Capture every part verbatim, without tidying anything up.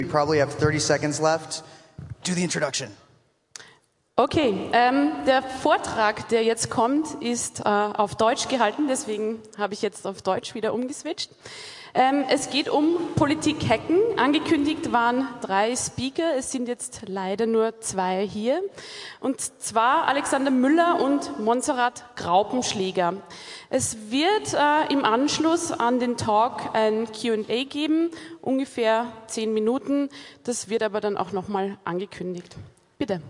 We probably have thirty seconds left. Do the introduction. Okay, ähm, der Vortrag, der jetzt kommt, ist äh, auf Deutsch gehalten, deswegen habe ich jetzt auf Deutsch wieder umgeswitcht. Ähm, es geht um Politik hacken. Angekündigt waren drei Speaker, es sind jetzt leider nur zwei hier. Und zwar Alexander Müller und Montserrat Graupenschläger. Es wird äh, im Anschluss an den Talk ein Q and A geben, ungefähr zehn Minuten. Das wird aber dann auch nochmal angekündigt. Bitte.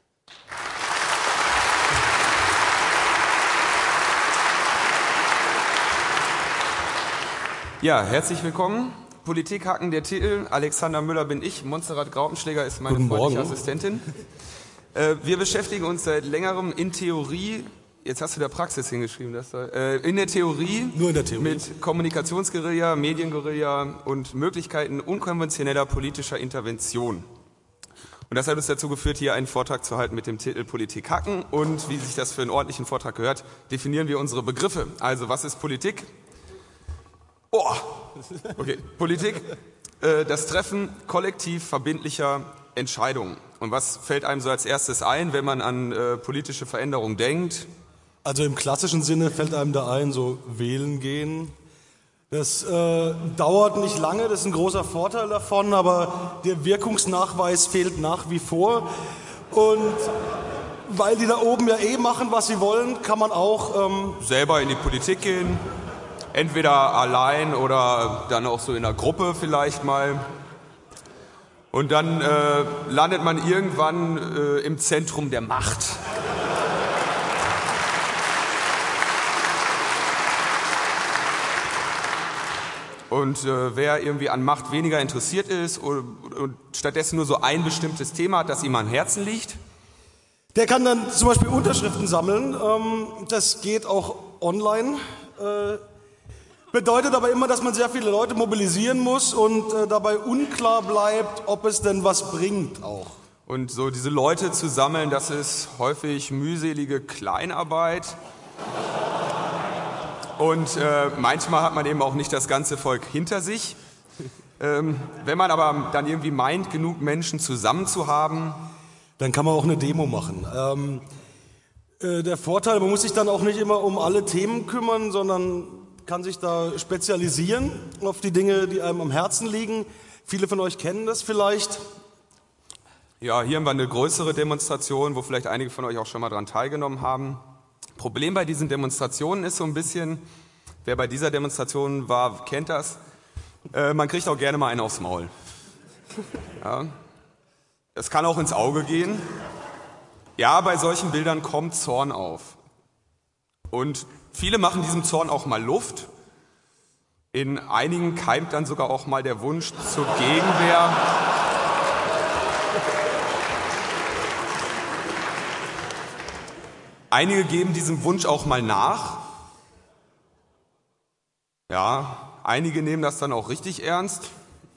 Ja, herzlich willkommen. Politik hacken, der Titel. Alexander Müller bin ich, Montserrat Graupenschläger ist meine Guten freundliche Morgen. Assistentin. Äh, wir beschäftigen uns seit längerem in Theorie, jetzt hast du da Praxis hingeschrieben, das da, äh, in der Theorie, Nur in der Theorie. mit Kommunikationsguerilla, Medienguerilla und Möglichkeiten unkonventioneller politischer Intervention. Und das hat uns dazu geführt, hier einen Vortrag zu halten mit dem Titel Politik hacken. Und wie sich das für einen ordentlichen Vortrag gehört, definieren wir unsere Begriffe. Also, was ist Politik? Oh, okay. Politik, äh, das Treffen kollektiv verbindlicher Entscheidungen. Und was fällt einem so als erstes ein, wenn man an äh, politische Veränderungen denkt? Also im klassischen Sinne fällt einem da ein, so wählen gehen. Das äh, dauert nicht lange, das ist ein großer Vorteil davon, aber der Wirkungsnachweis fehlt nach wie vor. Und weil die da oben ja eh machen, was sie wollen, kann man auch ähm, Selber in die Politik gehen, entweder allein oder dann auch so in einer Gruppe vielleicht mal. Und dann äh, landet man irgendwann äh, im Zentrum der Macht. Und äh, wer irgendwie an Macht weniger interessiert ist und, und stattdessen nur so ein bestimmtes Thema hat, das ihm am Herzen liegt, der kann dann zum Beispiel Unterschriften sammeln. Ähm, das geht auch online. Äh, bedeutet aber immer, dass man sehr viele Leute mobilisieren muss und äh, dabei unklar bleibt, ob es denn was bringt auch. und so diese Leute zu sammeln, das ist häufig mühselige Kleinarbeit. Und äh, manchmal hat man eben auch nicht das ganze Volk hinter sich. Ähm, wenn man aber dann irgendwie meint, genug Menschen zusammen zu haben, Dann kann man auch eine Demo machen. Ähm, äh, der Vorteil, man muss sich dann auch nicht immer um alle Themen kümmern, sondern kann sich da spezialisieren auf die Dinge, die einem am Herzen liegen. Viele von euch kennen das vielleicht. ja, hier haben wir eine größere Demonstration, wo vielleicht einige von euch auch schon mal dran teilgenommen haben. Problem bei diesen Demonstrationen ist so ein bisschen, wer bei dieser Demonstration war, kennt das, äh, man kriegt auch gerne mal einen aufs Maul. Ja. Es kann auch ins Auge gehen. Ja, bei solchen Bildern kommt Zorn auf. Und viele machen diesem Zorn auch mal Luft. In einigen keimt dann sogar auch mal der Wunsch zur Gegenwehr. Einige geben diesem Wunsch auch mal nach. Ja, einige nehmen das dann auch richtig ernst.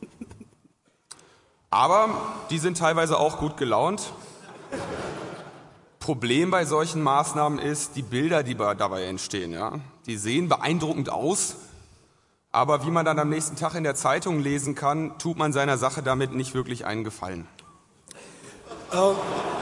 Aber die sind teilweise auch gut gelaunt. Problem bei solchen Maßnahmen ist, die Bilder, die dabei entstehen, ja, die sehen beeindruckend aus, aber wie man dann am nächsten Tag in der Zeitung lesen kann, tut man seiner Sache damit nicht wirklich einen Gefallen. Äh,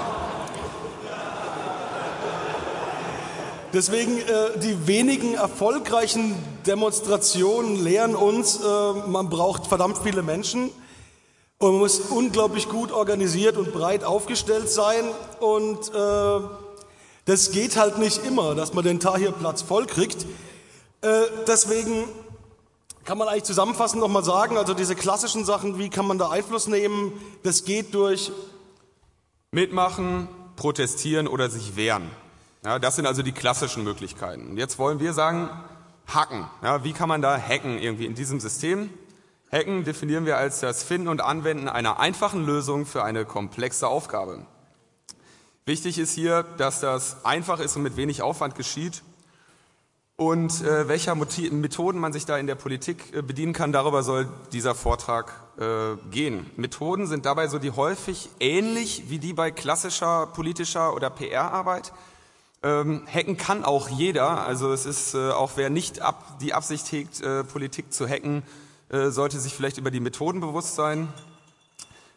deswegen, äh, die wenigen erfolgreichen Demonstrationen lehren uns, äh, man braucht verdammt viele Menschen. Und man muss unglaublich gut organisiert und breit aufgestellt sein. Und äh, das geht halt nicht immer, dass man den Tahirplatz voll kriegt. Äh, deswegen kann man eigentlich zusammenfassend nochmal sagen, also diese klassischen Sachen, wie kann man da Einfluss nehmen, das geht durch Mitmachen, protestieren oder sich wehren. Ja, das sind also die klassischen Möglichkeiten. Und jetzt wollen wir sagen, hacken. Ja, wie kann man da hacken irgendwie in diesem System? Hacken definieren wir als das Finden und Anwenden einer einfachen Lösung für eine komplexe Aufgabe. Wichtig ist hier, dass das einfach ist und mit wenig Aufwand geschieht. Und äh, welcher Motiv- Methoden man sich da in der Politik äh, bedienen kann, darüber soll dieser Vortrag äh, gehen. Methoden sind dabei so die häufig ähnlich wie die bei klassischer politischer oder P R-Arbeit. Ähm, hacken kann auch jeder, also es ist äh, auch wer nicht ab, die Absicht hegt, äh, Politik zu hacken, sollte sich vielleicht über die Methoden bewusst sein.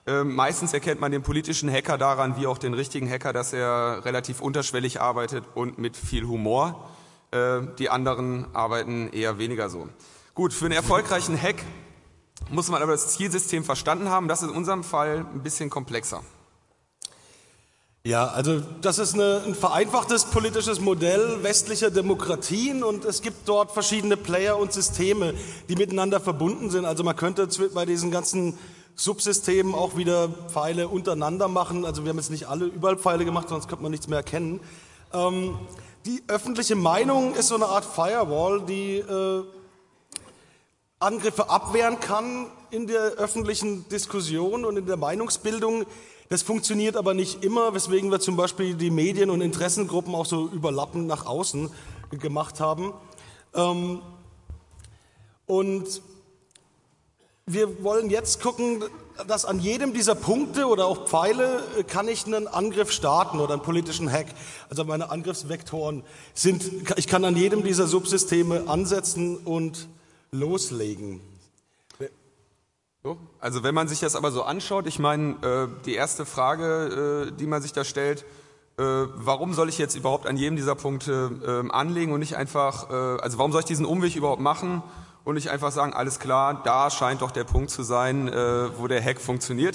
Äh, meistens erkennt man den politischen Hacker daran, wie auch den richtigen Hacker, dass er relativ unterschwellig arbeitet und mit viel Humor. Äh, die anderen arbeiten eher weniger so. Gut, für einen erfolgreichen Hack muss man aber das Zielsystem verstanden haben. Das ist in unserem Fall ein bisschen komplexer. Ja, also das ist eine, ein vereinfachtes politisches Modell westlicher Demokratien und es gibt dort verschiedene Player und Systeme, die miteinander verbunden sind. Also man könnte bei diesen ganzen Subsystemen auch wieder Pfeile untereinander machen. Also wir haben jetzt nicht alle überall Pfeile gemacht, sonst könnte man nichts mehr erkennen. Ähm, die öffentliche Meinung ist so eine Art Firewall, die äh, Angriffe abwehren kann in der öffentlichen Diskussion und in der Meinungsbildung. Das funktioniert aber nicht immer, weswegen wir zum Beispiel die Medien und Interessengruppen auch so überlappend nach außen gemacht haben. Und wir wollen jetzt gucken, dass an jedem dieser Punkte oder auch Pfeile kann ich einen Angriff starten oder einen politischen Hack. Also meine Angriffsvektoren sind, ich kann an jedem dieser Subsysteme ansetzen und loslegen. So, also wenn man sich das aber so anschaut, ich meine, äh, die erste Frage, äh, die man sich da stellt, äh, warum soll ich jetzt überhaupt an jedem dieser Punkte äh, anlegen und nicht einfach, äh, also warum soll ich diesen Umweg überhaupt machen und nicht einfach sagen, alles klar, da scheint doch der Punkt zu sein, äh, wo der Hack funktioniert.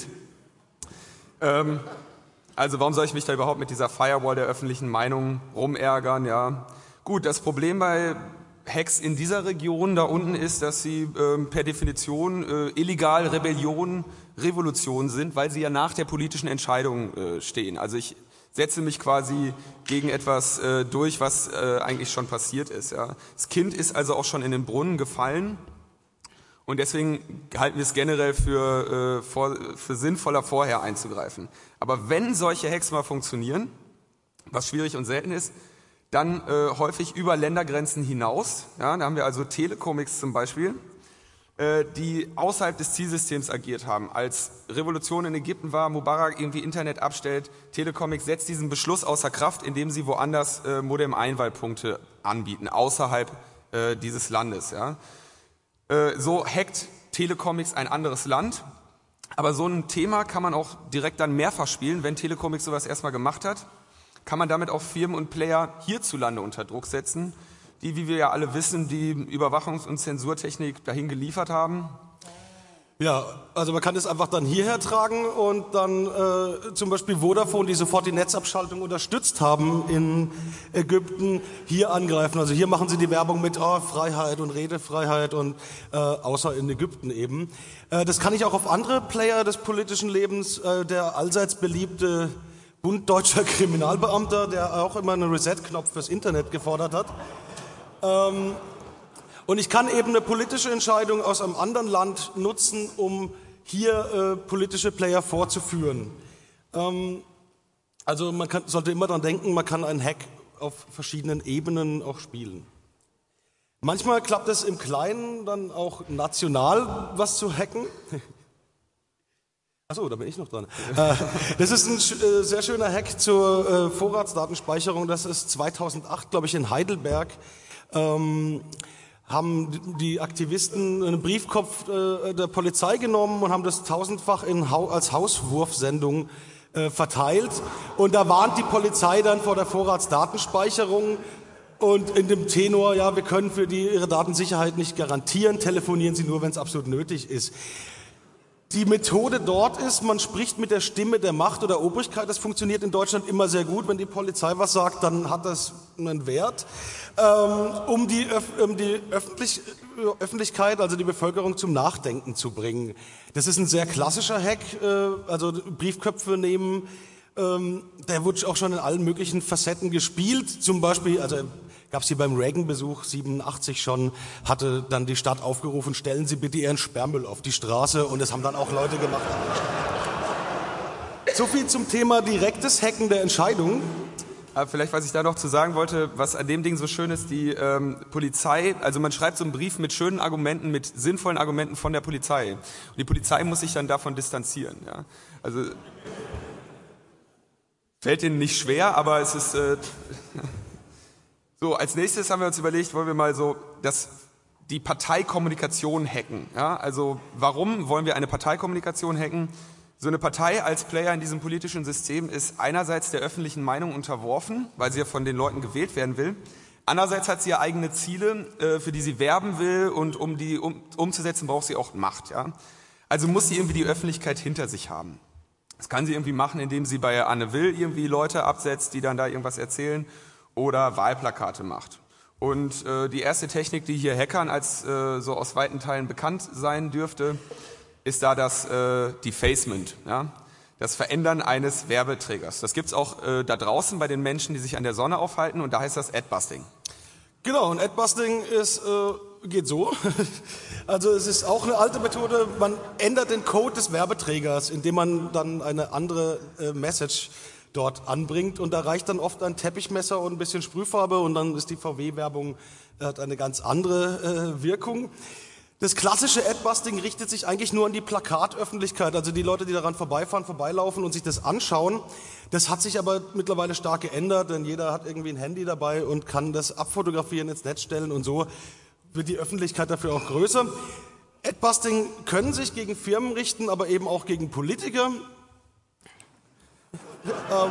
Ähm, also warum soll ich mich da überhaupt mit dieser Firewall der öffentlichen Meinung rumärgern? Ja, gut, das Problem bei Hacks in dieser Region da unten ist, dass sie ähm, per Definition äh, illegal Rebellion, Revolution sind, weil sie ja nach der politischen Entscheidung äh, stehen. Also ich setze mich quasi gegen etwas äh, durch, was äh, eigentlich schon passiert ist. Ja. Das Kind ist also auch schon in den Brunnen gefallen und deswegen halten wir es generell für, äh, vor, für sinnvoller, vorher einzugreifen. Aber wenn solche Hacks mal funktionieren, was schwierig und selten ist, dann äh, häufig über Ländergrenzen hinaus. Ja, da haben wir also Telecomics zum Beispiel, äh, die außerhalb des Zielsystems agiert haben. Als Revolution in Ägypten war, Mubarak irgendwie Internet abstellt, Telecomics setzt diesen Beschluss außer Kraft, indem sie woanders äh, Modem-Einwahlpunkte anbieten, außerhalb äh, dieses Landes. Ja. Äh, so hackt Telecomics ein anderes Land. Aber so ein Thema kann man auch direkt dann mehrfach spielen, wenn Telecomics sowas erstmal gemacht hat. Kann man damit auch Firmen und Player hierzulande unter Druck setzen, die, wie wir ja alle wissen, die Überwachungs- und Zensurtechnik dahin geliefert haben? Ja, also man kann es einfach dann hierher tragen und dann äh, zum Beispiel Vodafone, die sofort die Netzabschaltung unterstützt haben in Ägypten, hier angreifen. Also hier machen sie die Werbung mit oh, Freiheit und Redefreiheit und äh, außer in Ägypten eben. Äh, das kann ich auch auf andere Player des politischen Lebens, äh, der allseits beliebte Bund deutscher Kriminalbeamter, der auch immer einen Reset-Knopf fürs Internet gefordert hat. Ähm, und ich kann eben eine politische Entscheidung aus einem anderen Land nutzen, um hier äh, politische Player vorzuführen. Ähm, also man kann, sollte immer daran denken, man kann einen Hack auf verschiedenen Ebenen auch spielen. Manchmal klappt es im Kleinen dann auch national was zu hacken. Achso, da bin ich noch dran. Das ist ein sehr schöner Hack zur Vorratsdatenspeicherung. Das ist zweitausendacht, glaube ich, in Heidelberg. Ähm, haben die Aktivisten einen Briefkopf der Polizei genommen und haben das tausendfach in, als Hauswurfsendung verteilt. Und da warnt die Polizei dann vor der Vorratsdatenspeicherung. Und in dem Tenor, ja, wir können für die, ihre Datensicherheit nicht garantieren, telefonieren Sie nur, wenn es absolut nötig ist. Die Methode dort ist, man spricht mit der Stimme der Macht oder Obrigkeit. Das funktioniert in Deutschland immer sehr gut. Wenn die Polizei was sagt, dann hat das einen Wert. Ähm, um die, um die Öffentlich Öffentlichkeit, also die Bevölkerung, zum Nachdenken zu bringen. Das ist ein sehr klassischer Hack, äh, also Briefköpfe nehmen. Ähm, der wurde auch schon in allen möglichen Facetten gespielt. Zum Beispiel, also gab es hier beim Reagan-Besuch siebenundachtzig schon, hatte dann die Stadt aufgerufen, stellen Sie bitte Ihren Sperrmüll auf die Straße, und das haben dann auch Leute gemacht. So viel zum Thema direktes Hacken der Entscheidung. Aber vielleicht, was ich da noch zu sagen wollte, was an dem Ding so schön ist, die ähm, Polizei, also man schreibt so einen Brief mit schönen Argumenten, mit sinnvollen Argumenten von der Polizei. Und die Polizei muss sich dann davon distanzieren. Ja? Also fällt ihnen nicht schwer, aber es ist... Äh, So, als nächstes haben wir uns überlegt, wollen wir mal so das, die Parteikommunikation hacken. Ja? Also warum wollen wir eine Parteikommunikation hacken? So eine Partei als Player in diesem politischen System ist einerseits der öffentlichen Meinung unterworfen, weil sie ja von den Leuten gewählt werden will. Andererseits hat sie ja eigene Ziele, für die sie werben will, und um die um, umzusetzen, braucht sie auch Macht. Ja? Also muss sie irgendwie die Öffentlichkeit hinter sich haben. Das kann sie irgendwie machen, indem sie bei Anne Will irgendwie Leute absetzt, die dann da irgendwas erzählen, oder Wahlplakate macht. Und äh, die erste Technik, die hier Hackern als äh, so aus weiten Teilen bekannt sein dürfte, ist da das äh, Defacement, ja? Das Verändern eines Werbeträgers. Das gibt's auch äh, da draußen bei den Menschen, die sich an der Sonne aufhalten, und da heißt das Adbusting. Genau, und Adbusting ist, äh, geht so. Also es ist auch eine alte Methode, man ändert den Code des Werbeträgers, indem man dann eine andere äh, Message dort anbringt, und da reicht dann oft ein Teppichmesser und ein bisschen Sprühfarbe, und dann ist die V W-Werbung, hat eine ganz andere äh, Wirkung. Das klassische Adbusting richtet sich eigentlich nur an die Plakatöffentlichkeit, also die Leute, die daran vorbeifahren, vorbeilaufen und sich das anschauen. Das hat sich aber mittlerweile stark geändert, denn jeder hat irgendwie ein Handy dabei und kann das abfotografieren, ins Netz stellen, und so wird die Öffentlichkeit dafür auch größer. Adbusting können sich gegen Firmen richten, aber eben auch gegen Politiker. ähm,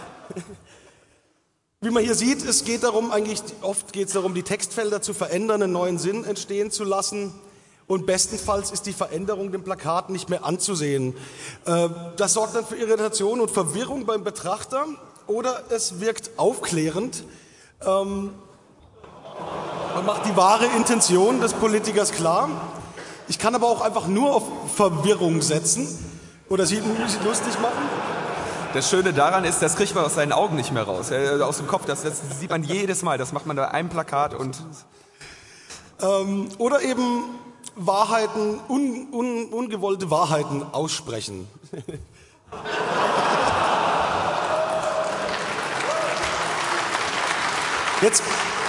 Wie man hier sieht, es geht darum, eigentlich oft geht es darum, die Textfelder zu verändern, einen neuen Sinn entstehen zu lassen, und bestenfalls ist die Veränderung dem Plakat nicht mehr anzusehen. Das sorgt dann für Irritation und Verwirrung beim Betrachter, oder es wirkt aufklärend. Man macht die wahre Intention des Politikers klar. Ich kann aber auch einfach nur auf Verwirrung setzen oder sie lustig machen. Das Schöne daran ist, das kriegt man aus seinen Augen nicht mehr raus, äh, aus dem Kopf. Das, das sieht man jedes Mal. Das macht man bei einem Plakat. Und ähm, oder eben Wahrheiten, un, un, ungewollte Wahrheiten aussprechen. Jetzt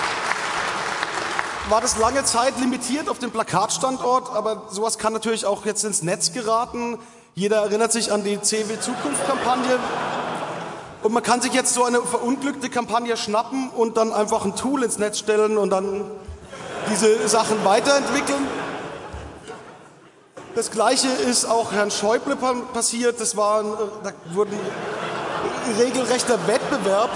war das lange Zeit limitiert auf den Plakatstandort, aber sowas kann natürlich auch jetzt ins Netz geraten. Jeder erinnert sich an die C W-Zukunft-Kampagne, und man kann sich jetzt so eine verunglückte Kampagne schnappen und dann einfach ein Tool ins Netz stellen und dann diese Sachen weiterentwickeln. Das Gleiche ist auch Herrn Schäuble passiert. Das war ein, da wurde ein regelrechter Wettbewerb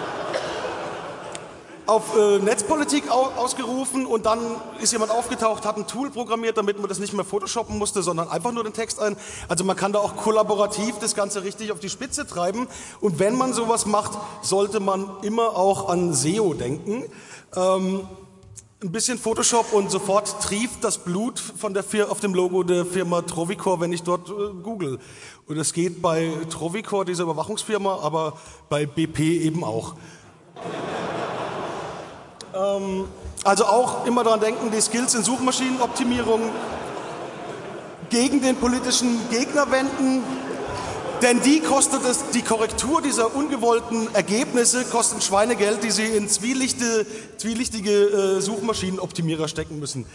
auf äh, Netzpolitik au ausgerufen, und dann ist jemand aufgetaucht, hat ein Tool programmiert, damit man das nicht mehr photoshoppen musste, sondern einfach nur den Text ein. Also man kann da auch kollaborativ das Ganze richtig auf die Spitze treiben, und wenn man sowas macht, sollte man immer auch an S E O denken. Ähm, ein bisschen Photoshop und sofort trieft das Blut von der Fir auf dem Logo der Firma Trovicor, wenn ich dort äh, google. Und es geht bei Trovicor, dieser Überwachungsfirma, aber bei B P eben auch. Also auch immer daran denken, die Skills in Suchmaschinenoptimierung gegen den politischen Gegner wenden, denn die kostet es, die Korrektur dieser ungewollten Ergebnisse kostet Schweinegeld, die sie in zwielichte, zwielichtige äh, Suchmaschinenoptimierer stecken müssen.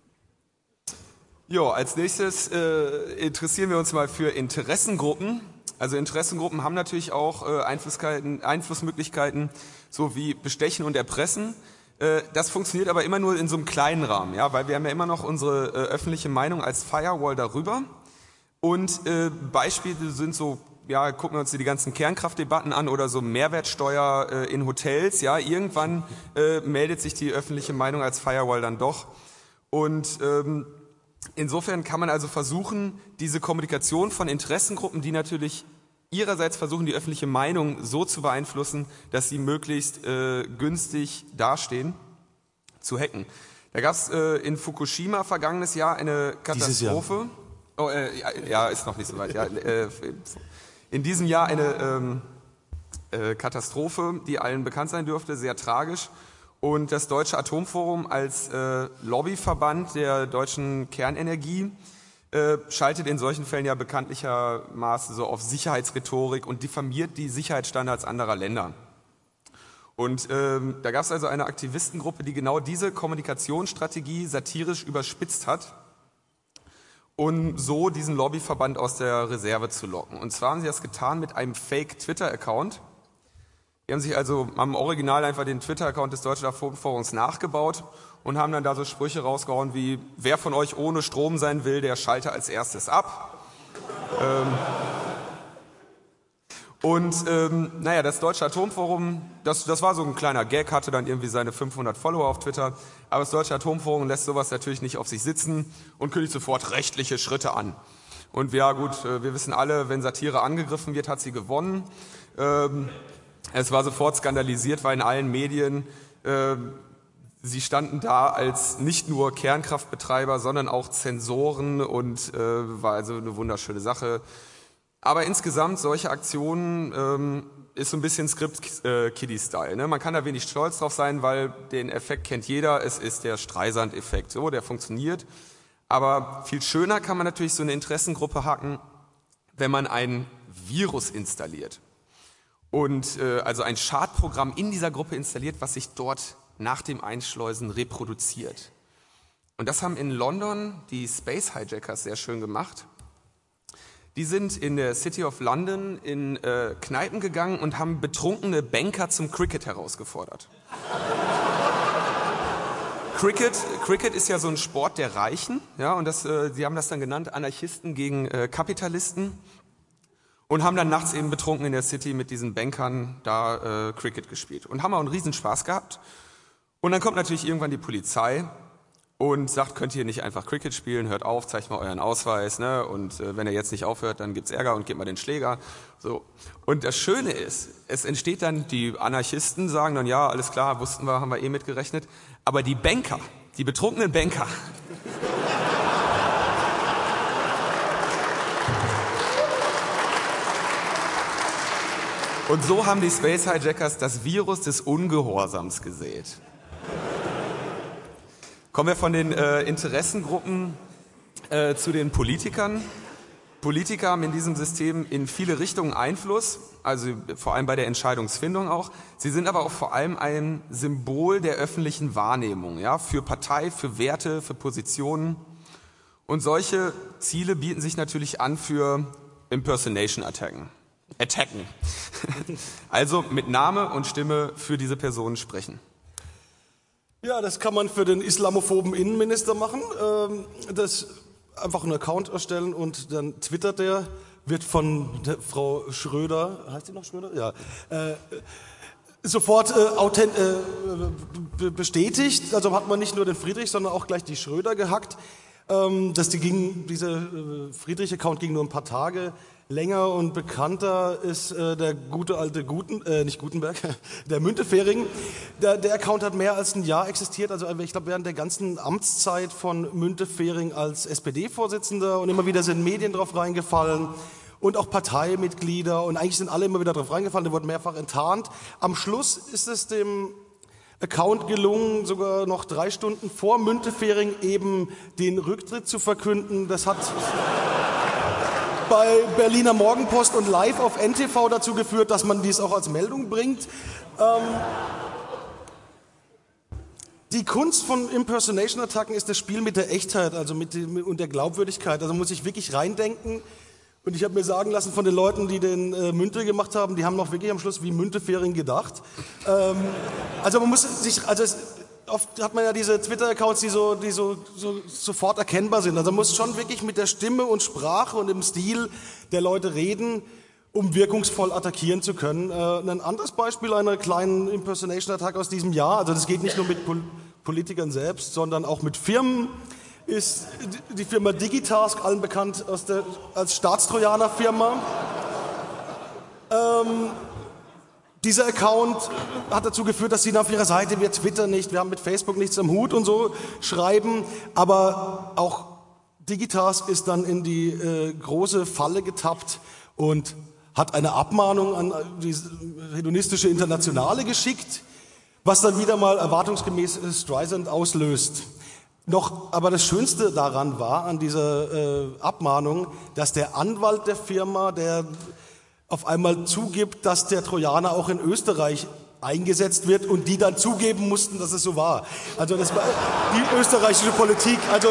Jo, als nächstes äh, interessieren wir uns mal für Interessengruppen. Also Interessengruppen haben natürlich auch äh, Einflussmöglichkeiten, Einflussmöglichkeiten, so wie Bestechen und Erpressen. Das funktioniert aber immer nur in so einem kleinen Rahmen, ja, weil wir haben ja immer noch unsere äh, öffentliche Meinung als Firewall darüber. Und äh, Beispiele sind so, ja, gucken wir uns die ganzen Kernkraftdebatten an oder so Mehrwertsteuer äh, in Hotels. Ja, irgendwann äh, meldet sich die öffentliche Meinung als Firewall dann doch. Und ähm, insofern kann man also versuchen, diese Kommunikation von Interessengruppen, die natürlich ihrerseits versuchen, die öffentliche Meinung so zu beeinflussen, dass sie möglichst äh, günstig dastehen, zu hacken. Da gab es äh, in Fukushima vergangenes Jahr eine Katastrophe. Oh, äh, ja, ja, ist noch nicht so weit. Ja, äh, in diesem Jahr eine ähm, äh, Katastrophe, die allen bekannt sein dürfte, sehr tragisch. Und das Deutsche Atomforum als äh, Lobbyverband der deutschen Kernenergie Äh, schaltet in solchen Fällen ja bekanntlichermaßen so auf Sicherheitsrhetorik und diffamiert die Sicherheitsstandards anderer Länder. Und ähm, da gab es also eine Aktivistengruppe, die genau diese Kommunikationsstrategie satirisch überspitzt hat, um so diesen Lobbyverband aus der Reserve zu locken. Und zwar haben sie das getan mit einem Fake-Twitter-Account. Die haben sich also am Original einfach den Twitter-Account des Deutschen Atomforums nachgebaut und haben dann da so Sprüche rausgehauen wie, wer von euch ohne Strom sein will, der schalte als erstes ab. ähm, und ähm, naja, das Deutsche Atomforum, das, das war so ein kleiner Gag, hatte dann irgendwie seine fünfhundert Follower auf Twitter. Aber das Deutsche Atomforum lässt sowas natürlich nicht auf sich sitzen und kündigt sofort rechtliche Schritte an. Und ja gut, wir wissen alle, wenn Satire angegriffen wird, hat sie gewonnen. Ähm, es war sofort skandalisiert, weil in allen Medien, äh, sie standen da als nicht nur Kernkraftbetreiber, sondern auch Zensoren und äh, war also eine wunderschöne Sache. Aber insgesamt, solche Aktionen ähm, ist so ein bisschen Script-Kiddie-Style. Ne? Man kann da wenig stolz drauf sein, weil den Effekt kennt jeder. Es ist der Streisand-Effekt. So, der funktioniert. Aber viel schöner kann man natürlich so eine Interessengruppe hacken, wenn man ein Virus installiert. Und äh, also ein Schadprogramm in dieser Gruppe installiert, was sich dort nach dem Einschleusen reproduziert. Und das haben in London die Space Hijackers sehr schön gemacht. Die sind in der City of London in äh, Kneipen gegangen und haben betrunkene Banker zum Cricket herausgefordert. Cricket, Cricket ist ja so ein Sport der Reichen, ja, und das, äh, sie haben das dann genannt, Anarchisten gegen äh, Kapitalisten, und haben dann nachts eben betrunken in der City mit diesen Bankern da äh, Cricket gespielt und haben auch einen Riesenspaß gehabt. Und dann kommt natürlich irgendwann die Polizei und sagt, könnt ihr nicht einfach Cricket spielen, hört auf, zeigt mal euren Ausweis, ne? Und äh, wenn er jetzt nicht aufhört, dann gibt's Ärger und gebt mal den Schläger. So. Und das Schöne ist, es entsteht dann, die Anarchisten sagen dann, ja, alles klar, wussten wir, haben wir eh mitgerechnet, aber die Banker, die betrunkenen Banker, und so haben die Space Hijackers das Virus des Ungehorsams gesät. Kommen wir von den äh, Interessengruppen äh, zu den Politikern. Politiker haben in diesem System in viele Richtungen Einfluss, also vor allem bei der Entscheidungsfindung auch. Sie sind aber auch vor allem ein Symbol der öffentlichen Wahrnehmung, ja, für Partei, für Werte, für Positionen. Und solche Ziele bieten sich natürlich an für Impersonation-Attacken. Attacken. Also mit Name und Stimme für diese Personen sprechen. Ja, das kann man für den islamophoben Innenminister machen. Ähm, das einfach einen Account erstellen und dann twittert der, wird von der Frau Schröder, heißt die noch Schröder? Ja. Äh, sofort äh, authent, äh, bestätigt. Also hat man nicht nur den Friedrich, sondern auch gleich die Schröder gehackt. Ähm, dass die ging, dieser äh, Friedrich-Account ging nur ein paar Tage. Länger und bekannter ist äh, der gute alte Guten, äh, nicht Gutenberg, der Müntefering. Der, der Account hat mehr als ein Jahr existiert, also ich glaube während der ganzen Amtszeit von Müntefering als S P D-Vorsitzender, und immer wieder sind Medien drauf reingefallen und auch Parteimitglieder, und eigentlich sind alle immer wieder drauf reingefallen, der wurde mehrfach enttarnt. Am Schluss ist es dem Account gelungen, sogar noch drei Stunden vor Müntefering eben den Rücktritt zu verkünden. Das hat bei Berliner Morgenpost und live auf N T V dazu geführt, dass man dies auch als Meldung bringt. Ähm, die Kunst von Impersonation-Attacken ist das Spiel mit der Echtheit, also mit, mit und der Glaubwürdigkeit. Also man muss sich wirklich reindenken. Und ich habe mir sagen lassen von den Leuten, die den äh, Münte gemacht haben, die haben noch wirklich am Schluss wie Müntefering gedacht. Ähm, also man muss sich, also es, oft hat man ja diese Twitter-Accounts, die, so, die so, so sofort erkennbar sind. Also man muss schon wirklich mit der Stimme und Sprache und dem Stil der Leute reden, um wirkungsvoll attackieren zu können. Äh, ein anderes Beispiel einer kleinen Impersonation-Attack aus diesem Jahr, also das geht nicht nur mit Pol- Politikern selbst, sondern auch mit Firmen, ist die Firma Digitask, allen bekannt aus der, als Staatstrojaner-Firma. Ähm, Dieser Account hat dazu geführt, dass sie auf ihrer Seite, wir twittern nicht, wir haben mit Facebook nichts am Hut und so schreiben, aber auch Digitask ist dann in die äh, große Falle getappt und hat eine Abmahnung an die hedonistische Internationale geschickt, was dann wieder mal erwartungsgemäß Streisand auslöst. Noch, aber das Schönste daran war, an dieser äh, Abmahnung, dass der Anwalt der Firma, der auf einmal zugibt, dass der Trojaner auch in Österreich eingesetzt wird, und die dann zugeben mussten, dass es so war. Also das war die österreichische Politik. Also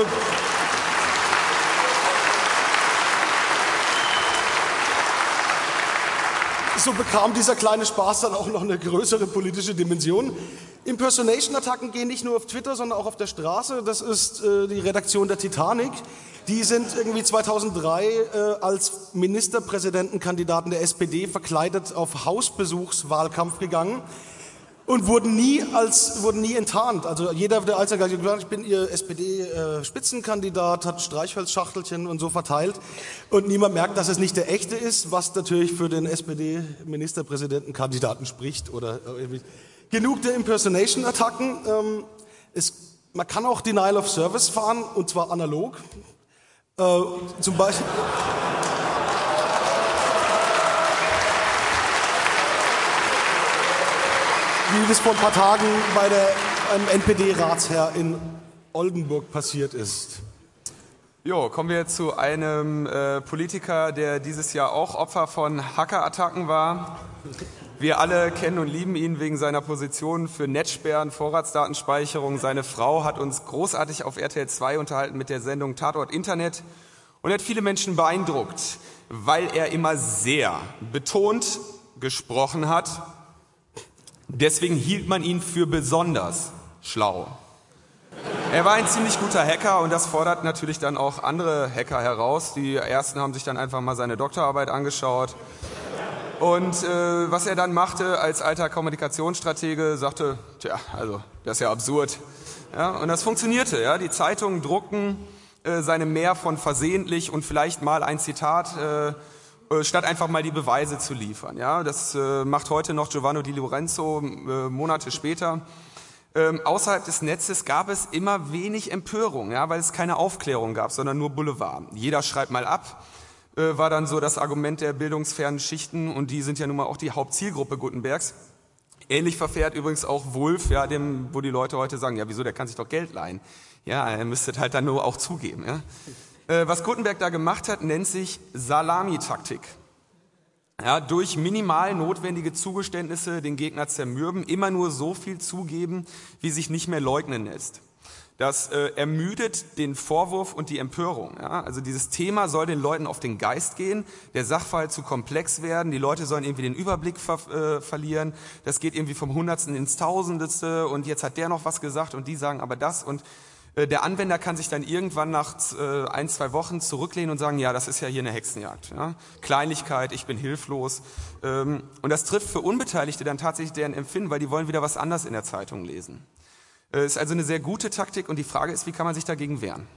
so bekam dieser kleine Spaß dann auch noch eine größere politische Dimension. Impersonation-Attacken gehen nicht nur auf Twitter, sondern auch auf der Straße. Das ist äh, die Redaktion der Titanic. Die sind irgendwie zweitausenddrei äh, als Ministerpräsidentenkandidaten der S P D verkleidet auf Hausbesuchswahlkampf gegangen und wurden nie als wurden nie enttarnt. Also jeder, der als er gesagt hat, ich bin Ihr S P D-Spitzenkandidat, hat Streichholzschachtelchen und so verteilt und niemand merkt, dass es nicht der echte ist, was natürlich für den S P D-Ministerpräsidentenkandidaten spricht oder irgendwie. Genug der Impersonation-Attacken. Ähm, es, man kann auch Denial of Service fahren und zwar analog. Äh, zum Beispiel. Wie das vor ein paar Tagen bei der, einem N P D-Ratsherr in Oldenburg passiert ist. Jo, kommen wir zu einem äh, Politiker, der dieses Jahr auch Opfer von Hackerattacken war. Wir alle kennen und lieben ihn wegen seiner Position für Netzsperren, Vorratsdatenspeicherung. Seine Frau hat uns großartig auf R T L zwei unterhalten mit der Sendung Tatort Internet und hat viele Menschen beeindruckt, weil er immer sehr betont gesprochen hat. Deswegen hielt man ihn für besonders schlau. Er war ein ziemlich guter Hacker und das fordert natürlich dann auch andere Hacker heraus. Die ersten haben sich dann einfach mal seine Doktorarbeit angeschaut. Und äh, was er dann machte als alter Kommunikationsstratege, sagte, tja, also das ist ja absurd. Ja, und das funktionierte. Ja. Die Zeitungen druckten äh, seine Mehr von versehentlich und vielleicht mal ein Zitat, äh, äh, statt einfach mal die Beweise zu liefern. Ja. Das äh, macht heute noch Giovanni Di Lorenzo äh, Monate später. Ähm, außerhalb des Netzes gab es immer wenig Empörung, ja, weil es keine Aufklärung gab, sondern nur Boulevard. Jeder schreibt mal ab. War dann so das Argument der bildungsfernen Schichten und die sind ja nun mal auch die Hauptzielgruppe Gutenbergs. Ähnlich verfährt übrigens auch Wulff, ja, dem, wo die Leute heute sagen, ja wieso, der kann sich doch Geld leihen. Ja, er müsste halt dann nur auch zugeben. Ja. Äh, was Gutenberg da gemacht hat, nennt sich Salamitaktik. Ja, durch minimal notwendige Zugeständnisse den Gegner zermürben, immer nur so viel zugeben, wie sich nicht mehr leugnen lässt. Das äh, ermüdet den Vorwurf und die Empörung. Ja? Also dieses Thema soll den Leuten auf den Geist gehen, der Sachverhalt zu komplex werden, die Leute sollen irgendwie den Überblick ver äh, verlieren, das geht irgendwie vom Hundertsten ins Tausendste und jetzt hat der noch was gesagt und die sagen aber das und äh, der Anwender kann sich dann irgendwann nach äh, ein, zwei Wochen zurücklehnen und sagen, ja, das ist ja hier eine Hexenjagd. Ja? Kleinigkeit, ich bin hilflos. Ähm, und das trifft für Unbeteiligte dann tatsächlich deren Empfinden, weil die wollen wieder was anderes in der Zeitung lesen. Es ist also eine sehr gute Taktik und die Frage ist, wie kann man sich dagegen wehren?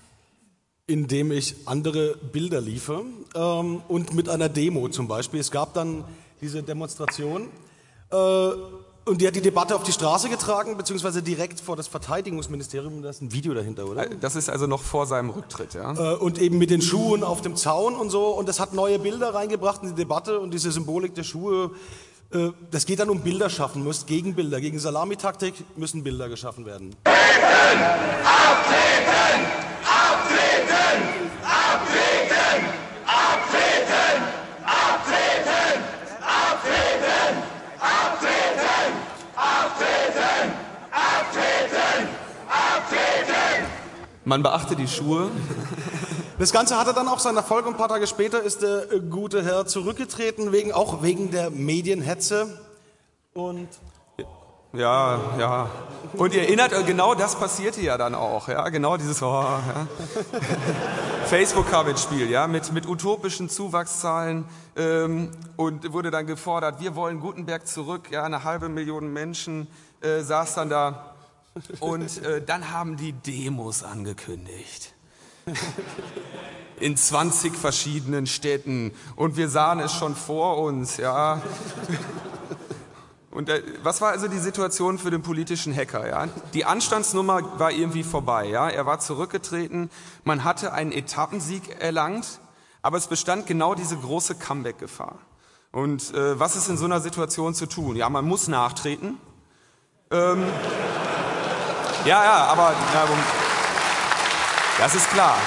Indem ich andere Bilder liefere ähm, und mit einer Demo zum Beispiel. Es gab dann diese Demonstration äh, und die hat die Debatte auf die Straße getragen, beziehungsweise direkt vor das Verteidigungsministerium. Da ist ein Video dahinter, oder? Das ist also noch vor seinem Rücktritt, ja. Äh, und eben mit den Schuhen auf dem Zaun und so. Und das hat neue Bilder reingebracht in die Debatte und diese Symbolik der Schuhe. Das geht dann um Bilder schaffen, muss Gegenbilder. Gegen Salamitaktik müssen Bilder geschaffen werden. Abtreten! Abtreten! Abtreten! Abtreten! Abtreten! Abtreten! Abtreten! Abtreten! Abtreten! Abtreten! Abtreten! Man beachte die Schuhe. Das Ganze hatte dann auch seinen Erfolg und ein paar Tage später ist der gute Herr zurückgetreten, wegen, auch wegen der Medienhetze. Und ja, ja. Und ihr erinnert, genau das passierte ja dann auch, ja, genau dieses oh, ja. Facebook kam ins Spiel, ja, mit, mit utopischen Zuwachszahlen ähm, und wurde dann gefordert, wir wollen Gutenberg zurück, ja, eine halbe Million Menschen äh, saß dann da und äh, dann haben die Demos angekündigt. In zwanzig verschiedenen Städten und wir sahen es schon vor uns, ja. Und äh, was war also die Situation für den politischen Hacker? Ja? Die Anstandsnummer war irgendwie vorbei, ja. Er war zurückgetreten, man hatte einen Etappensieg erlangt, aber es bestand genau diese große Comeback-Gefahr. Und äh, was ist in so einer Situation zu tun? Ja, man muss nachtreten. Ähm, ja, ja, aber ja, das ist klar.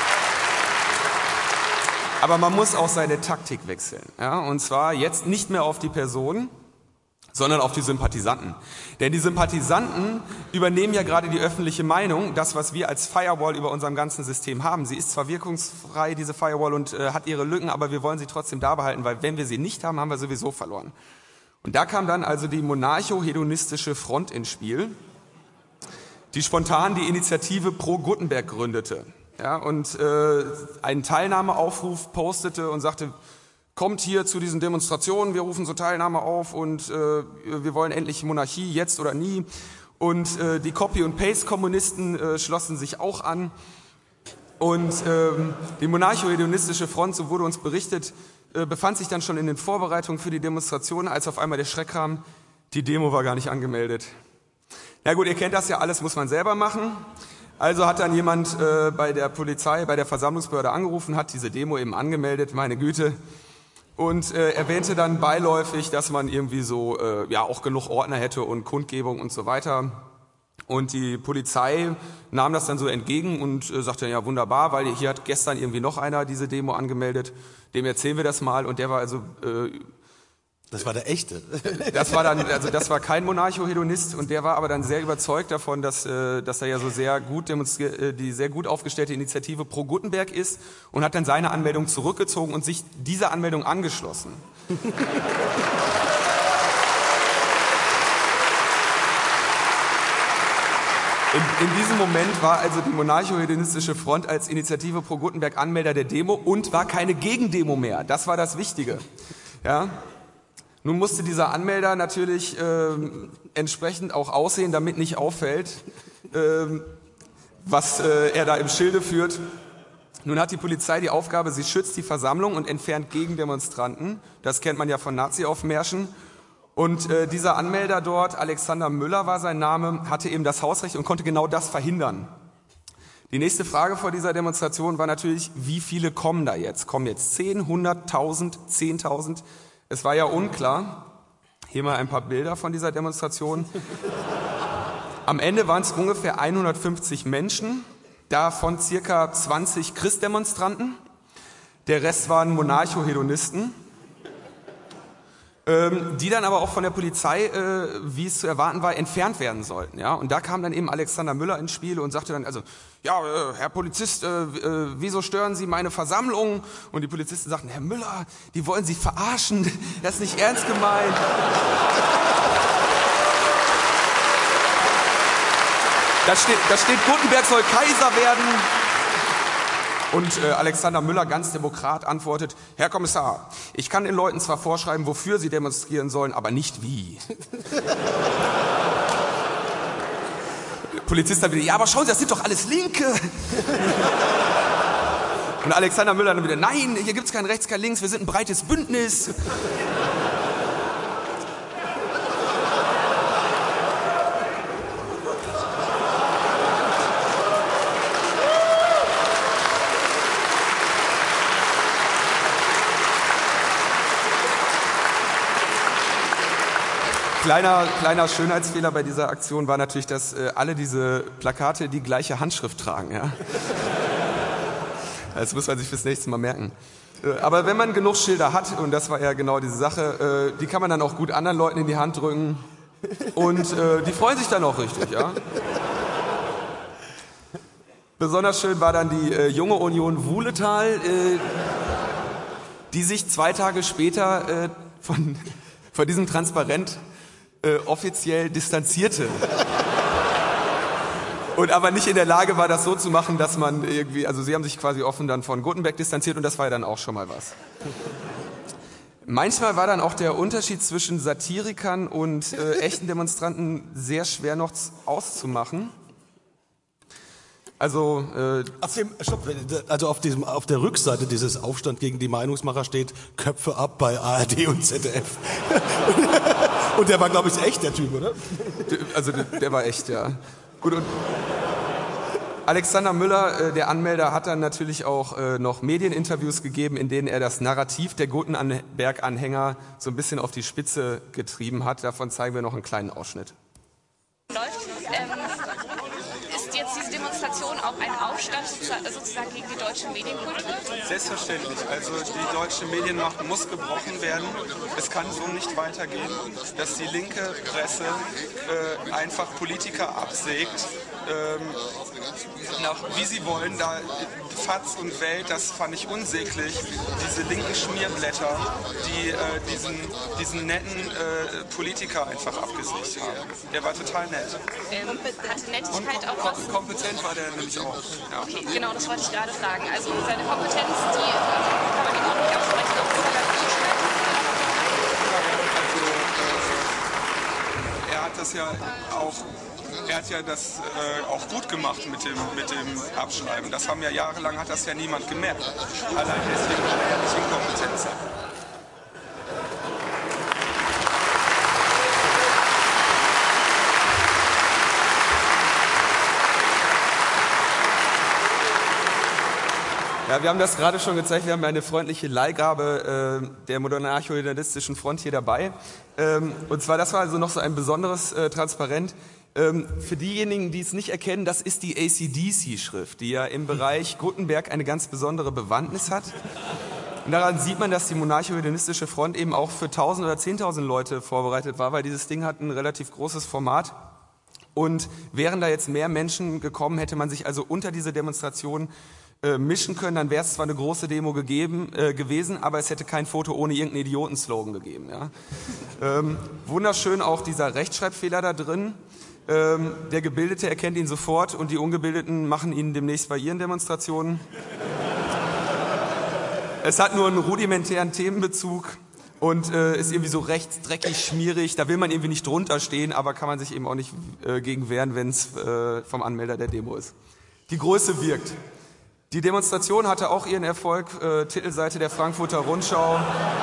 Aber man muss auch seine Taktik wechseln. Ja? Und zwar jetzt nicht mehr auf die Person, sondern auf die Sympathisanten. Denn die Sympathisanten übernehmen ja gerade die öffentliche Meinung, das, was wir als Firewall über unserem ganzen System haben. Sie ist zwar wirkungsfrei, diese Firewall, und äh, hat ihre Lücken, aber wir wollen sie trotzdem da behalten, weil wenn wir sie nicht haben, haben wir sowieso verloren. Und da kam dann also die monarcho-hedonistische Front ins Spiel, die spontan die Initiative Pro Gutenberg gründete. ja, und äh, einen Teilnahmeaufruf postete und sagte, kommt hier zu diesen Demonstrationen, wir rufen zur Teilnahme auf und äh, wir wollen endlich Monarchie, jetzt oder nie. Und äh, die Copy- und Paste-Kommunisten äh, schlossen sich auch an. Und ähm, die monarcho-hedonistische Front, so wurde uns berichtet, äh, befand sich dann schon in den Vorbereitungen für die Demonstration, als auf einmal der Schreck kam, die Demo war gar nicht angemeldet. Na gut, ihr kennt das ja, alles muss man selber machen. Also hat dann jemand äh, bei der Polizei, bei der Versammlungsbehörde angerufen, hat diese Demo eben angemeldet, meine Güte. Und äh, erwähnte dann beiläufig, dass man irgendwie so äh, ja auch genug Ordner hätte und Kundgebung und so weiter. Und die Polizei nahm das dann so entgegen und äh, sagte, ja wunderbar, weil hier hat gestern irgendwie noch einer diese Demo angemeldet. Dem erzählen wir das mal. Und der war also äh, das war der echte. Das war dann, also das war kein Monarcho-Hedonist und der war aber dann sehr überzeugt davon, dass, äh, dass er ja so sehr gut demonstriert, äh, die sehr gut aufgestellte Initiative Pro Gutenberg ist und hat dann seine Anmeldung zurückgezogen und sich dieser Anmeldung angeschlossen. In, in diesem Moment war also die monarcho-hedonistische Front als Initiative Pro Gutenberg Anmelder der Demo und war keine Gegendemo mehr. Das war das Wichtige. Ja. Nun musste dieser Anmelder natürlich äh, entsprechend auch aussehen, damit nicht auffällt, äh, was äh, er da im Schilde führt. Nun hat die Polizei die Aufgabe, sie schützt die Versammlung und entfernt Gegendemonstranten. Das kennt man ja von Nazi-Aufmärschen. Und äh, dieser Anmelder dort, Alexander Müller war sein Name, hatte eben das Hausrecht und konnte genau das verhindern. Die nächste Frage vor dieser Demonstration war natürlich, wie viele kommen da jetzt? Kommen jetzt zehn, hunderttausend, zehntausend? Es war ja unklar. Hier mal ein paar Bilder von dieser Demonstration. Am Ende waren es ungefähr hundertfünfzig Menschen, davon circa zwanzig Christdemonstranten. Der Rest waren Monarcho-Hedonisten, ähm, die dann aber auch von der Polizei, äh, wie es zu erwarten war, entfernt werden sollten. Ja? Und da kam dann eben Alexander Müller ins Spiel und sagte dann, also, ja, äh, Herr Polizist, äh, äh, wieso stören Sie meine Versammlung? Und die Polizisten sagten, Herr Müller, die wollen Sie verarschen, das ist nicht ernst gemeint. Da steht, da steht, Gutenberg soll Kaiser werden. Und äh, Alexander Müller, ganz Demokrat, antwortet, Herr Kommissar, ich kann den Leuten zwar vorschreiben, wofür sie demonstrieren sollen, aber nicht wie. Polizist dann wieder, ja, aber schauen Sie, das sind doch alles Linke. Und Alexander Müller dann wieder, nein, hier gibt's kein Rechts, kein Links, wir sind ein breites Bündnis. Kleiner, kleiner Schönheitsfehler bei dieser Aktion war natürlich, dass äh, alle diese Plakate die gleiche Handschrift tragen. Ja? Das muss man sich fürs nächste Mal merken. Äh, aber wenn man genug Schilder hat, und das war ja genau diese Sache, äh, die kann man dann auch gut anderen Leuten in die Hand drücken und äh, die freuen sich dann auch richtig. Ja? Besonders schön war dann die äh, junge Union Wuhletal, äh, die sich zwei Tage später äh, von, von diesem Transparent Äh, offiziell distanzierte. Und aber nicht in der Lage war, das so zu machen, dass man irgendwie, also sie haben sich quasi offen dann von Gutenberg distanziert und das war ja dann auch schon mal was. Manchmal war dann auch der Unterschied zwischen Satirikern und äh, echten Demonstranten sehr schwer noch auszumachen. Also, äh, auf dem, stopp, also auf, diesem, auf der Rückseite dieses Aufstand gegen die Meinungsmacher steht Köpfe ab bei A R D und Z D F. Und der war, glaube ich, echt, der Typ, oder? Also der, der war echt, ja. Gut, und Alexander Müller, äh, der Anmelder, hat dann natürlich auch äh, noch Medieninterviews gegeben, in denen er das Narrativ der Gutenberg-Anhänger so ein bisschen auf die Spitze getrieben hat. Davon zeigen wir noch einen kleinen Ausschnitt. Läuft, ähm, ist jetzt diese Demonstration auch ein Aufstand sozusagen gegen die deutsche Medienkultur? Selbstverständlich. Also die deutsche Medienmacht muss gebrochen werden. Es kann so nicht weitergehen, dass die linke Presse äh, einfach Politiker absägt ähm, nach, wie sie wollen, da Fatz und Welt, das fand ich unsäglich. Diese linken Schmierblätter, die äh, diesen, diesen netten äh, Politiker einfach abgesicht haben. Der war total nett. Ähm, hatte Und Nettigkeit auch kom was? kompetent war der nämlich auch. Ja. Okay, genau, das wollte ich gerade fragen. Also seine Kompetenz, die kann man ihm auch nicht absprechen, ob es relativ schreibt. Er hat das ja auch, er hat ja das äh, auch gut gemacht mit dem, mit dem Abschreiben. Das haben ja jahrelang, hat das ja niemand gemerkt. Allein deswegen kann er ja nicht inkompetent sein. Ja, wir haben das gerade schon gezeigt, wir haben eine freundliche Leihgabe äh, der Monarcho-Identistischen Front hier dabei. Ähm, und zwar, das war also noch so ein besonderes äh, Transparent. Ähm, für diejenigen, die es nicht erkennen, das ist die A C D C-Schrift, die ja im Bereich Gutenberg eine ganz besondere Bewandtnis hat. Und daran sieht man, dass die Monarcho-Identistische Front eben auch für tausend oder zehntausend Leute vorbereitet war, weil dieses Ding hat ein relativ großes Format. Und wären da jetzt mehr Menschen gekommen, hätte man sich also unter diese Demonstration äh, mischen können, dann wäre es zwar eine große Demo gegeben, äh, gewesen, aber es hätte kein Foto ohne irgendeinen Idiotenslogan gegeben. Ja? Ähm, wunderschön auch dieser Rechtschreibfehler da drin. Ähm, der Gebildete erkennt ihn sofort und die Ungebildeten machen ihn demnächst bei ihren Demonstrationen. Es hat nur einen rudimentären Themenbezug und äh, ist irgendwie so rechts, dreckig, schmierig. Da will man irgendwie nicht drunter stehen, aber kann man sich eben auch nicht äh, gegen wehren, wenn es äh, vom Anmelder der Demo ist. Die Größe wirkt. Die Demonstration hatte auch ihren Erfolg, äh, Titelseite der Frankfurter Rundschau.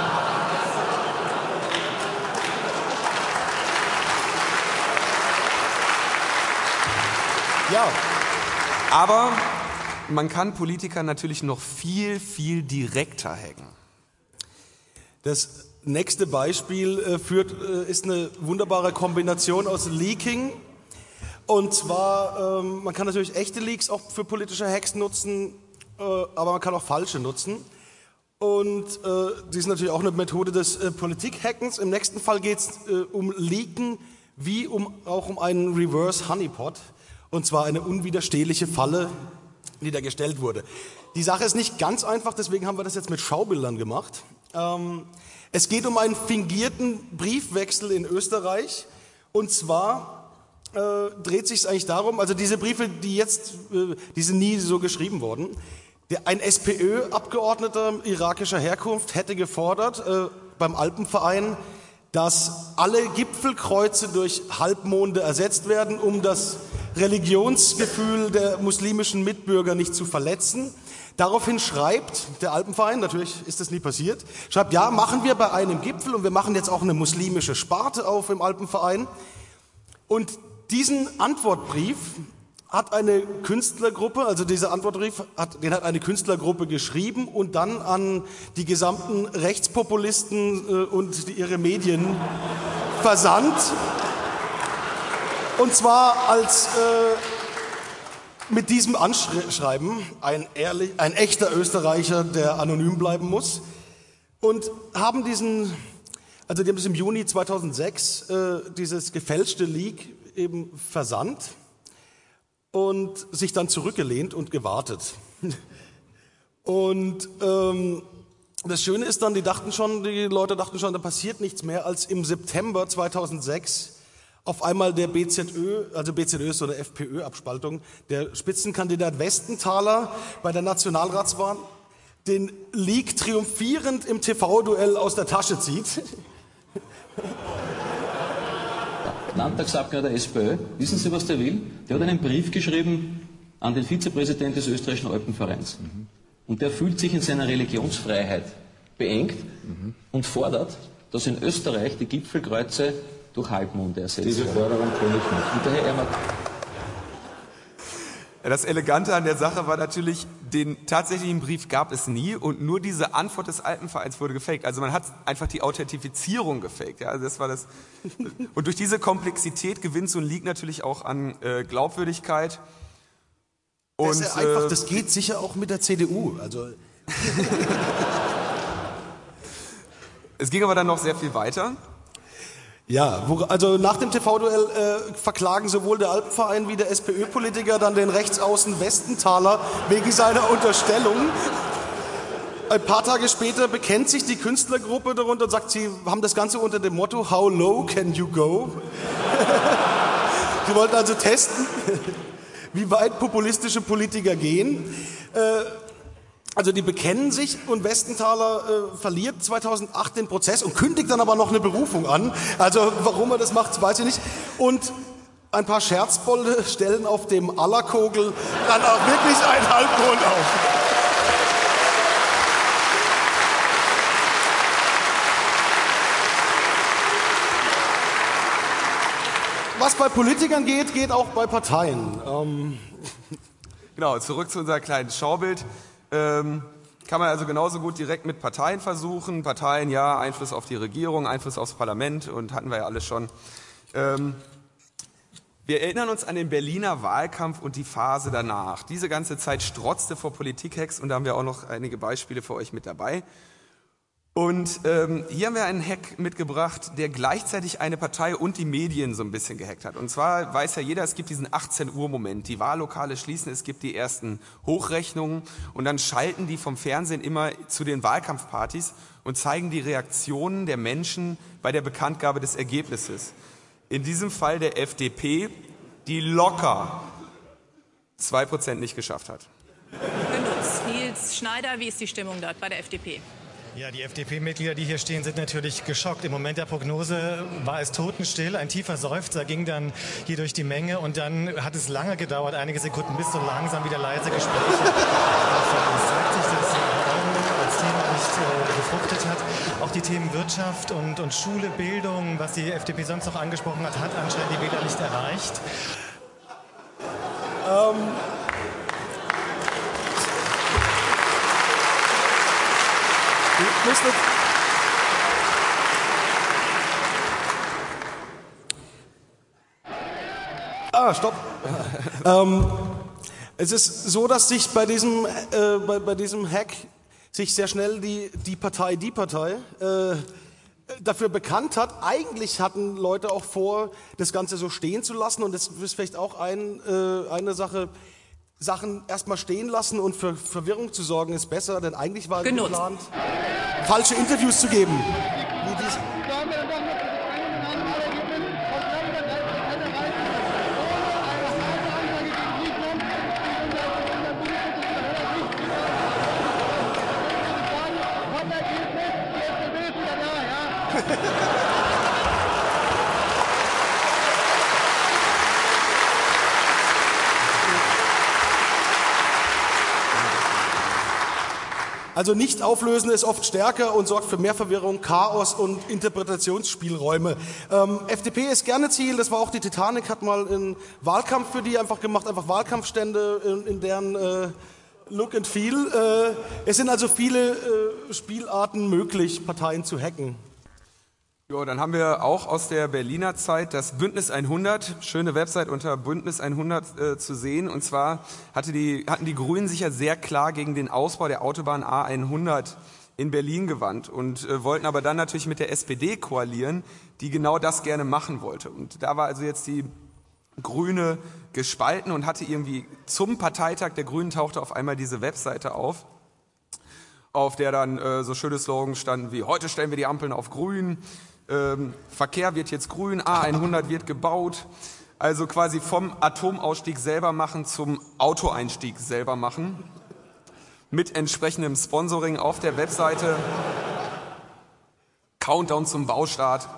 Ja, aber man kann Politiker natürlich noch viel, viel direkter hacken. das nächste Beispiel äh, führt, äh, ist eine wunderbare Kombination aus Leaking. Und zwar, ähm, man kann natürlich echte Leaks auch für politische Hacks nutzen, äh, aber man kann auch falsche nutzen. Und äh, die sind natürlich auch eine Methode des äh, Politik-Hackens. Im nächsten Fall geht es äh, um Leaken, wie um, auch um einen Reverse Honeypot. Und zwar eine unwiderstehliche Falle, die da gestellt wurde. Die Sache ist nicht ganz einfach, deswegen haben wir das jetzt mit Schaubildern gemacht. Ähm, es geht um einen fingierten Briefwechsel in Österreich. Und zwar äh, dreht sich es eigentlich darum, also diese Briefe, die jetzt, äh, die sind nie so geschrieben worden. Der, ein SPÖ-Abgeordneter irakischer Herkunft hätte gefordert äh, beim Alpenverein, dass alle Gipfelkreuze durch Halbmonde ersetzt werden, um das Religionsgefühl der muslimischen Mitbürger nicht zu verletzen. Daraufhin schreibt der Alpenverein, natürlich ist das nie passiert, schreibt, ja, machen wir bei einem Gipfel und wir machen jetzt auch eine muslimische Sparte auf im Alpenverein. Und diesen Antwortbrief hat eine Künstlergruppe, also dieser Antwortbrief, hat, den hat eine Künstlergruppe geschrieben und dann an die gesamten Rechtspopulisten äh, und die, ihre Medien versandt. Und zwar als äh, mit diesem Anschreiben, ein, ehrlich, ein echter Österreicher, der anonym bleiben muss, und haben diesen, also die haben es im Juni zweitausendsechs, äh, dieses gefälschte Leak eben versandt und sich dann zurückgelehnt und gewartet. Und ähm, das Schöne ist dann, die dachten schon, die Leute dachten schon, da passiert nichts mehr, als im September zweitausendsechs auf einmal der B Z Ö, also B Z Ö ist so eine F P Ö-Abspaltung, der Spitzenkandidat Westenthaler bei der Nationalratswahl den Leak triumphierend im T V-Duell aus der Tasche zieht. Landtagsabgeordneter der SPÖ, wissen Sie, was der will? Der hat einen Brief geschrieben an den Vizepräsidenten des österreichischen Alpenvereins. Mhm. Und der fühlt sich in seiner Religionsfreiheit beengt mhm. und fordert, dass in Österreich die Gipfelkreuze durch Halbmonde ersetzt werden. Diese Forderung kenne ich nicht. Und der Herr Ermer Das Elegante an der Sache war natürlich, den tatsächlichen Brief gab es nie und nur diese Antwort des Alpenvereins wurde gefaked. Also man hat einfach die Authentifizierung gefaked. Ja, also das war das. Und durch diese Komplexität gewinnt so ein Leak natürlich auch an äh, Glaubwürdigkeit. Und, das ist ja einfach, äh, das geht sicher auch mit der C D U. Also es ging aber dann noch sehr viel weiter. Ja, wo, also nach dem T V-Duell äh, verklagen sowohl der Alpenverein wie der SPÖ-Politiker dann den Rechtsaußen Westenthaler wegen seiner Unterstellung. Ein paar Tage später bekennt sich die Künstlergruppe darunter und sagt, sie haben das Ganze unter dem Motto How low can you go? Sie wollten also testen, wie weit populistische Politiker gehen. Äh, Also die bekennen sich und Westenthaler äh, verliert zweitausendacht den Prozess und kündigt dann aber noch eine Berufung an. Also warum er das macht, weiß ich nicht. Und ein paar Scherzbolde stellen auf dem Allerkogel dann auch wirklich einen Halbmond auf. Was bei Politikern geht, geht auch bei Parteien. Ähm Genau, zurück zu unserem kleinen Schaubild. Ähm, kann man also genauso gut direkt mit Parteien versuchen. Parteien, ja, Einfluss auf die Regierung, Einfluss aufs Parlament und hatten wir ja alles schon. Ähm, wir erinnern uns an den Berliner Wahlkampf und die Phase danach. Diese ganze Zeit strotzte vor Politik-Hacks und da haben wir auch noch einige Beispiele für euch mit dabei. Und ähm, hier haben wir einen Hack mitgebracht, der gleichzeitig eine Partei und die Medien so ein bisschen gehackt hat. Und zwar weiß ja jeder, es gibt diesen achtzehn Uhr Moment. Die Wahllokale schließen, es gibt die ersten Hochrechnungen und dann schalten die vom Fernsehen immer zu den Wahlkampfpartys und zeigen die Reaktionen der Menschen bei der Bekanntgabe des Ergebnisses. In diesem Fall der F D P, die locker zwei Prozent nicht geschafft hat. Genutzt. Nils Schneider, wie ist die Stimmung dort bei der F D P? Ja, die F D P-Mitglieder, die hier stehen, sind natürlich geschockt. Im Moment der Prognose war es totenstill. Ein tiefer Seufzer ging dann hier durch die Menge und dann hat es lange gedauert, einige Sekunden, bis so langsam wieder leise Gespräche. Es zeigt sich, dass Euro als Thema nicht äh, gefruchtet hat. Auch die Themen Wirtschaft und, und Schule, Bildung, was die F D P sonst noch angesprochen hat, hat anscheinend die Wähler nicht erreicht. Ähm... Ah, stopp. ähm, es ist so, dass sich bei diesem, äh, bei, bei diesem Hack sich sehr schnell die, die Partei, die Partei äh, dafür bekannt hat. Eigentlich hatten Leute auch vor, das Ganze so stehen zu lassen und das ist vielleicht auch ein, äh, eine Sache, Sachen erstmal stehen lassen und für Verwirrung zu sorgen ist besser, denn eigentlich war Genutzt. geplant, falsche Interviews zu geben. Wie dies Also nicht auflösen ist oft stärker und sorgt für mehr Verwirrung, Chaos und Interpretationsspielräume. Ähm, F D P ist gerne Ziel, das war auch die Titanic, hat mal einen Wahlkampf für die einfach gemacht, einfach Wahlkampfstände in, in deren äh, Look and Feel. Äh, es sind also viele äh, Spielarten möglich, Parteien zu hacken. Jo, dann haben wir auch aus der Berliner Zeit das Bündnis hundert, schöne Website unter Bündnis hundert äh, zu sehen. Und zwar hatte die, hatten die Grünen sich ja sehr klar gegen den Ausbau der Autobahn A hundert in Berlin gewandt und äh, wollten aber dann natürlich mit der S P D koalieren, die genau das gerne machen wollte. Und da war also jetzt die Grüne gespalten und hatte irgendwie zum Parteitag der Grünen tauchte auf einmal diese Webseite auf, auf der dann äh, so schöne Slogans standen wie heute stellen wir die Ampeln auf grün, ähm, Verkehr wird jetzt grün, A hundert wird gebaut, also quasi vom Atomausstieg selber machen zum Autoeinstieg selber machen, mit entsprechendem Sponsoring auf der Webseite, Countdown zum Baustart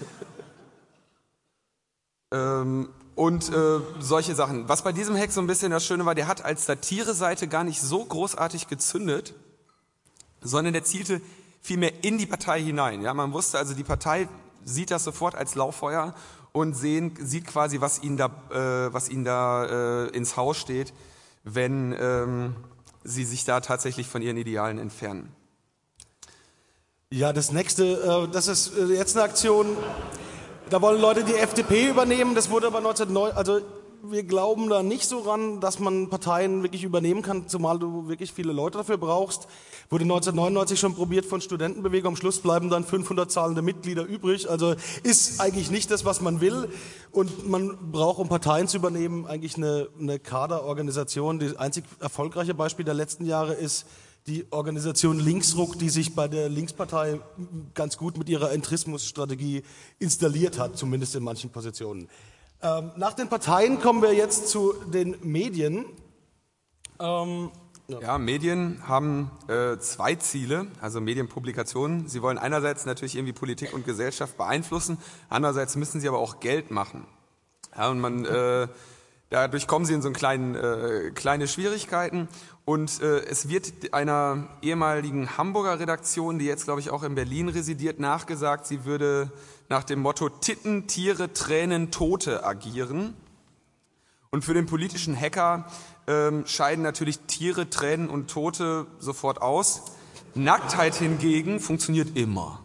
ähm, und äh, solche Sachen. Was bei diesem Hack so ein bisschen das Schöne war, der hat als Satire-Seite gar nicht so großartig gezündet, sondern der zielte vielmehr in die Partei hinein. Ja, man wusste also, die Partei sieht das sofort als Lauffeuer und sehen, sieht quasi, was ihnen da, äh, was ihnen da äh, ins Haus steht, wenn ähm, sie sich da tatsächlich von ihren Idealen entfernen. Ja, das nächste, äh, das ist äh, jetzt eine Aktion, da wollen Leute die F D P übernehmen, das wurde aber neunzehnhundertneun, also wir glauben da nicht so ran, dass man Parteien wirklich übernehmen kann, zumal du wirklich viele Leute dafür brauchst. Wurde neunzehnhundertneunundneunzig schon probiert von Studentenbewegung, am Schluss bleiben dann fünfhundert zahlende Mitglieder übrig. Also ist eigentlich nicht das, was man will. Und man braucht, um Parteien zu übernehmen, eigentlich eine, eine Kaderorganisation. Das einzig erfolgreiche Beispiel der letzten Jahre ist die Organisation Linksruck, die sich bei der Linkspartei ganz gut mit ihrer Entrismusstrategie installiert hat, zumindest in manchen Positionen. Ähm, nach den Parteien kommen wir jetzt zu den Medien. Ähm, ja. ja, Medien haben äh, zwei Ziele, also Medienpublikationen. Sie wollen einerseits natürlich irgendwie Politik und Gesellschaft beeinflussen, andererseits müssen sie aber auch Geld machen. Ja, und man, äh, dadurch kommen sie in so einen kleinen, äh, kleine Schwierigkeiten. Und äh, es wird einer ehemaligen Hamburger Redaktion, die jetzt, glaube ich, auch in Berlin residiert, nachgesagt, sie würde nach dem Motto Titten, Tiere, Tränen, Tote agieren. Und für den politischen Hacker ähm, scheiden natürlich Tiere, Tränen und Tote sofort aus. Nacktheit hingegen funktioniert immer.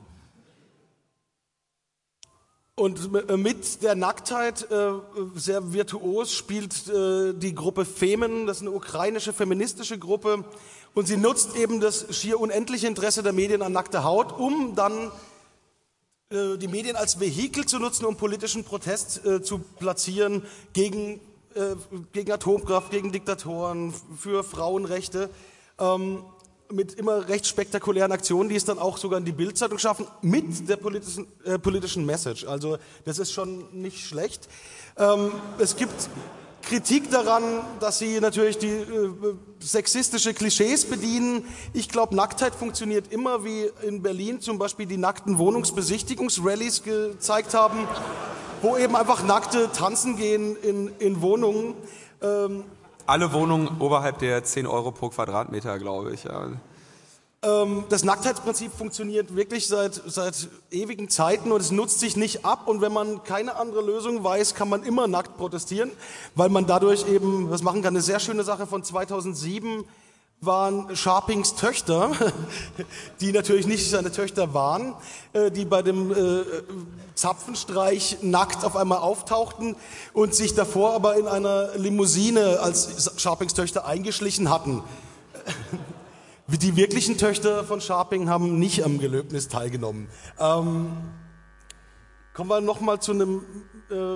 Und mit der Nacktheit äh, sehr virtuos spielt äh, die Gruppe Femen, das ist eine ukrainische feministische Gruppe, und sie nutzt eben das schier unendliche Interesse der Medien an nackter Haut, um dann äh, die Medien als Vehikel zu nutzen, um politischen Protest äh, zu platzieren gegen, äh, gegen Atomkraft, gegen Diktatoren, für Frauenrechte. Ähm, mit immer recht spektakulären Aktionen, die es dann auch sogar in die Bild-Zeitung schaffen, mit der politischen, äh, politischen Message. Also das ist schon nicht schlecht. Ähm, es gibt Kritik daran, dass sie natürlich die äh, sexistische Klischees bedienen. Ich glaube, Nacktheit funktioniert immer, wie in Berlin zum Beispiel die nackten Wohnungsbesichtigungsrallies gezeigt haben, wo eben einfach Nackte tanzen gehen in, in Wohnungen. Ähm, Alle Wohnungen oberhalb der zehn Euro pro Quadratmeter, glaube ich. Ja. Ähm, das Nacktheitsprinzip funktioniert wirklich seit, seit ewigen Zeiten und es nutzt sich nicht ab. Und wenn man keine andere Lösung weiß, kann man immer nackt protestieren, weil man dadurch eben was machen kann. Eine sehr schöne Sache von zweitausendsieben waren Scharpings Töchter, die natürlich nicht seine Töchter waren, die bei dem äh, Zapfenstreich nackt auf einmal auftauchten und sich davor aber in einer Limousine als Scharpings Töchter eingeschlichen hatten. Die wirklichen Töchter von Scharping haben nicht am Gelöbnis teilgenommen. Ähm, kommen wir nochmal zu einem, äh,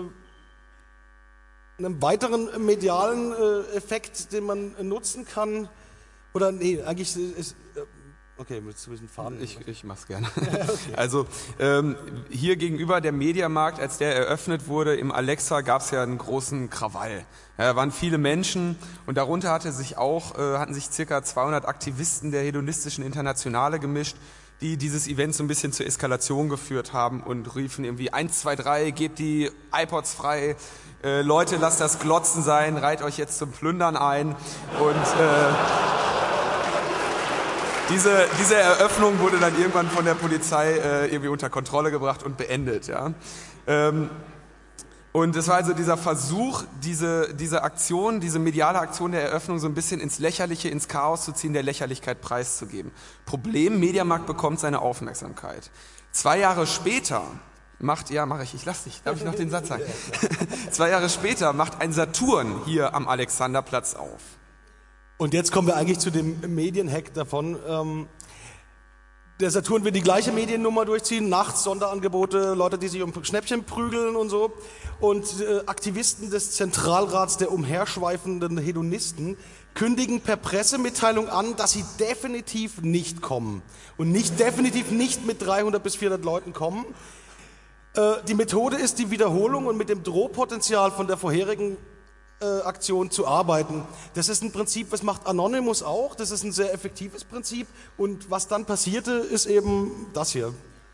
einem weiteren medialen äh, Effekt, den man äh, nutzen kann. Oder nee, eigentlich ist... Okay, mit ein bisschen Faden. Ich, ich mach's gerne. Okay. Also ähm, hier gegenüber der Mediamarkt, als der eröffnet wurde, im Alexa gab's ja einen großen Krawall. Ja, da waren viele Menschen und darunter hatte sich auch, äh, hatten sich circa zweihundert Aktivisten der hedonistischen Internationale gemischt, die dieses Event so ein bisschen zur Eskalation geführt haben und riefen irgendwie eins, zwei, drei, gebt die iPods frei, äh, Leute, lasst das Glotzen sein, reiht euch jetzt zum Plündern ein und... Äh, Diese, diese Eröffnung wurde dann irgendwann von der Polizei äh, irgendwie unter Kontrolle gebracht und beendet. Ja. Ähm, und es war also dieser Versuch, diese, diese Aktion, diese mediale Aktion der Eröffnung so ein bisschen ins Lächerliche, ins Chaos zu ziehen, der Lächerlichkeit preiszugeben. Problem, Mediamarkt bekommt seine Aufmerksamkeit. Zwei Jahre später macht, ja mache ich, ich lass dich, darf ich noch den Satz sagen? Zwei Jahre später macht ein Saturn hier am Alexanderplatz auf. Und jetzt kommen wir eigentlich zu dem Medienhack davon. Ähm, der Saturn will die gleiche Mediennummer durchziehen, nachts Sonderangebote, Leute, die sich um Schnäppchen prügeln und so. Und äh, Aktivisten des Zentralrats der umherschweifenden Hedonisten kündigen per Pressemitteilung an, dass sie definitiv nicht kommen. Und nicht definitiv nicht mit dreihundert bis vierhundert Leuten kommen. Äh, die Methode ist die Wiederholung und mit dem Drohpotenzial von der vorherigen Aktion zu arbeiten. Das ist ein Prinzip, was macht Anonymous auch. Das ist ein sehr effektives Prinzip. Und was dann passierte, ist eben das hier.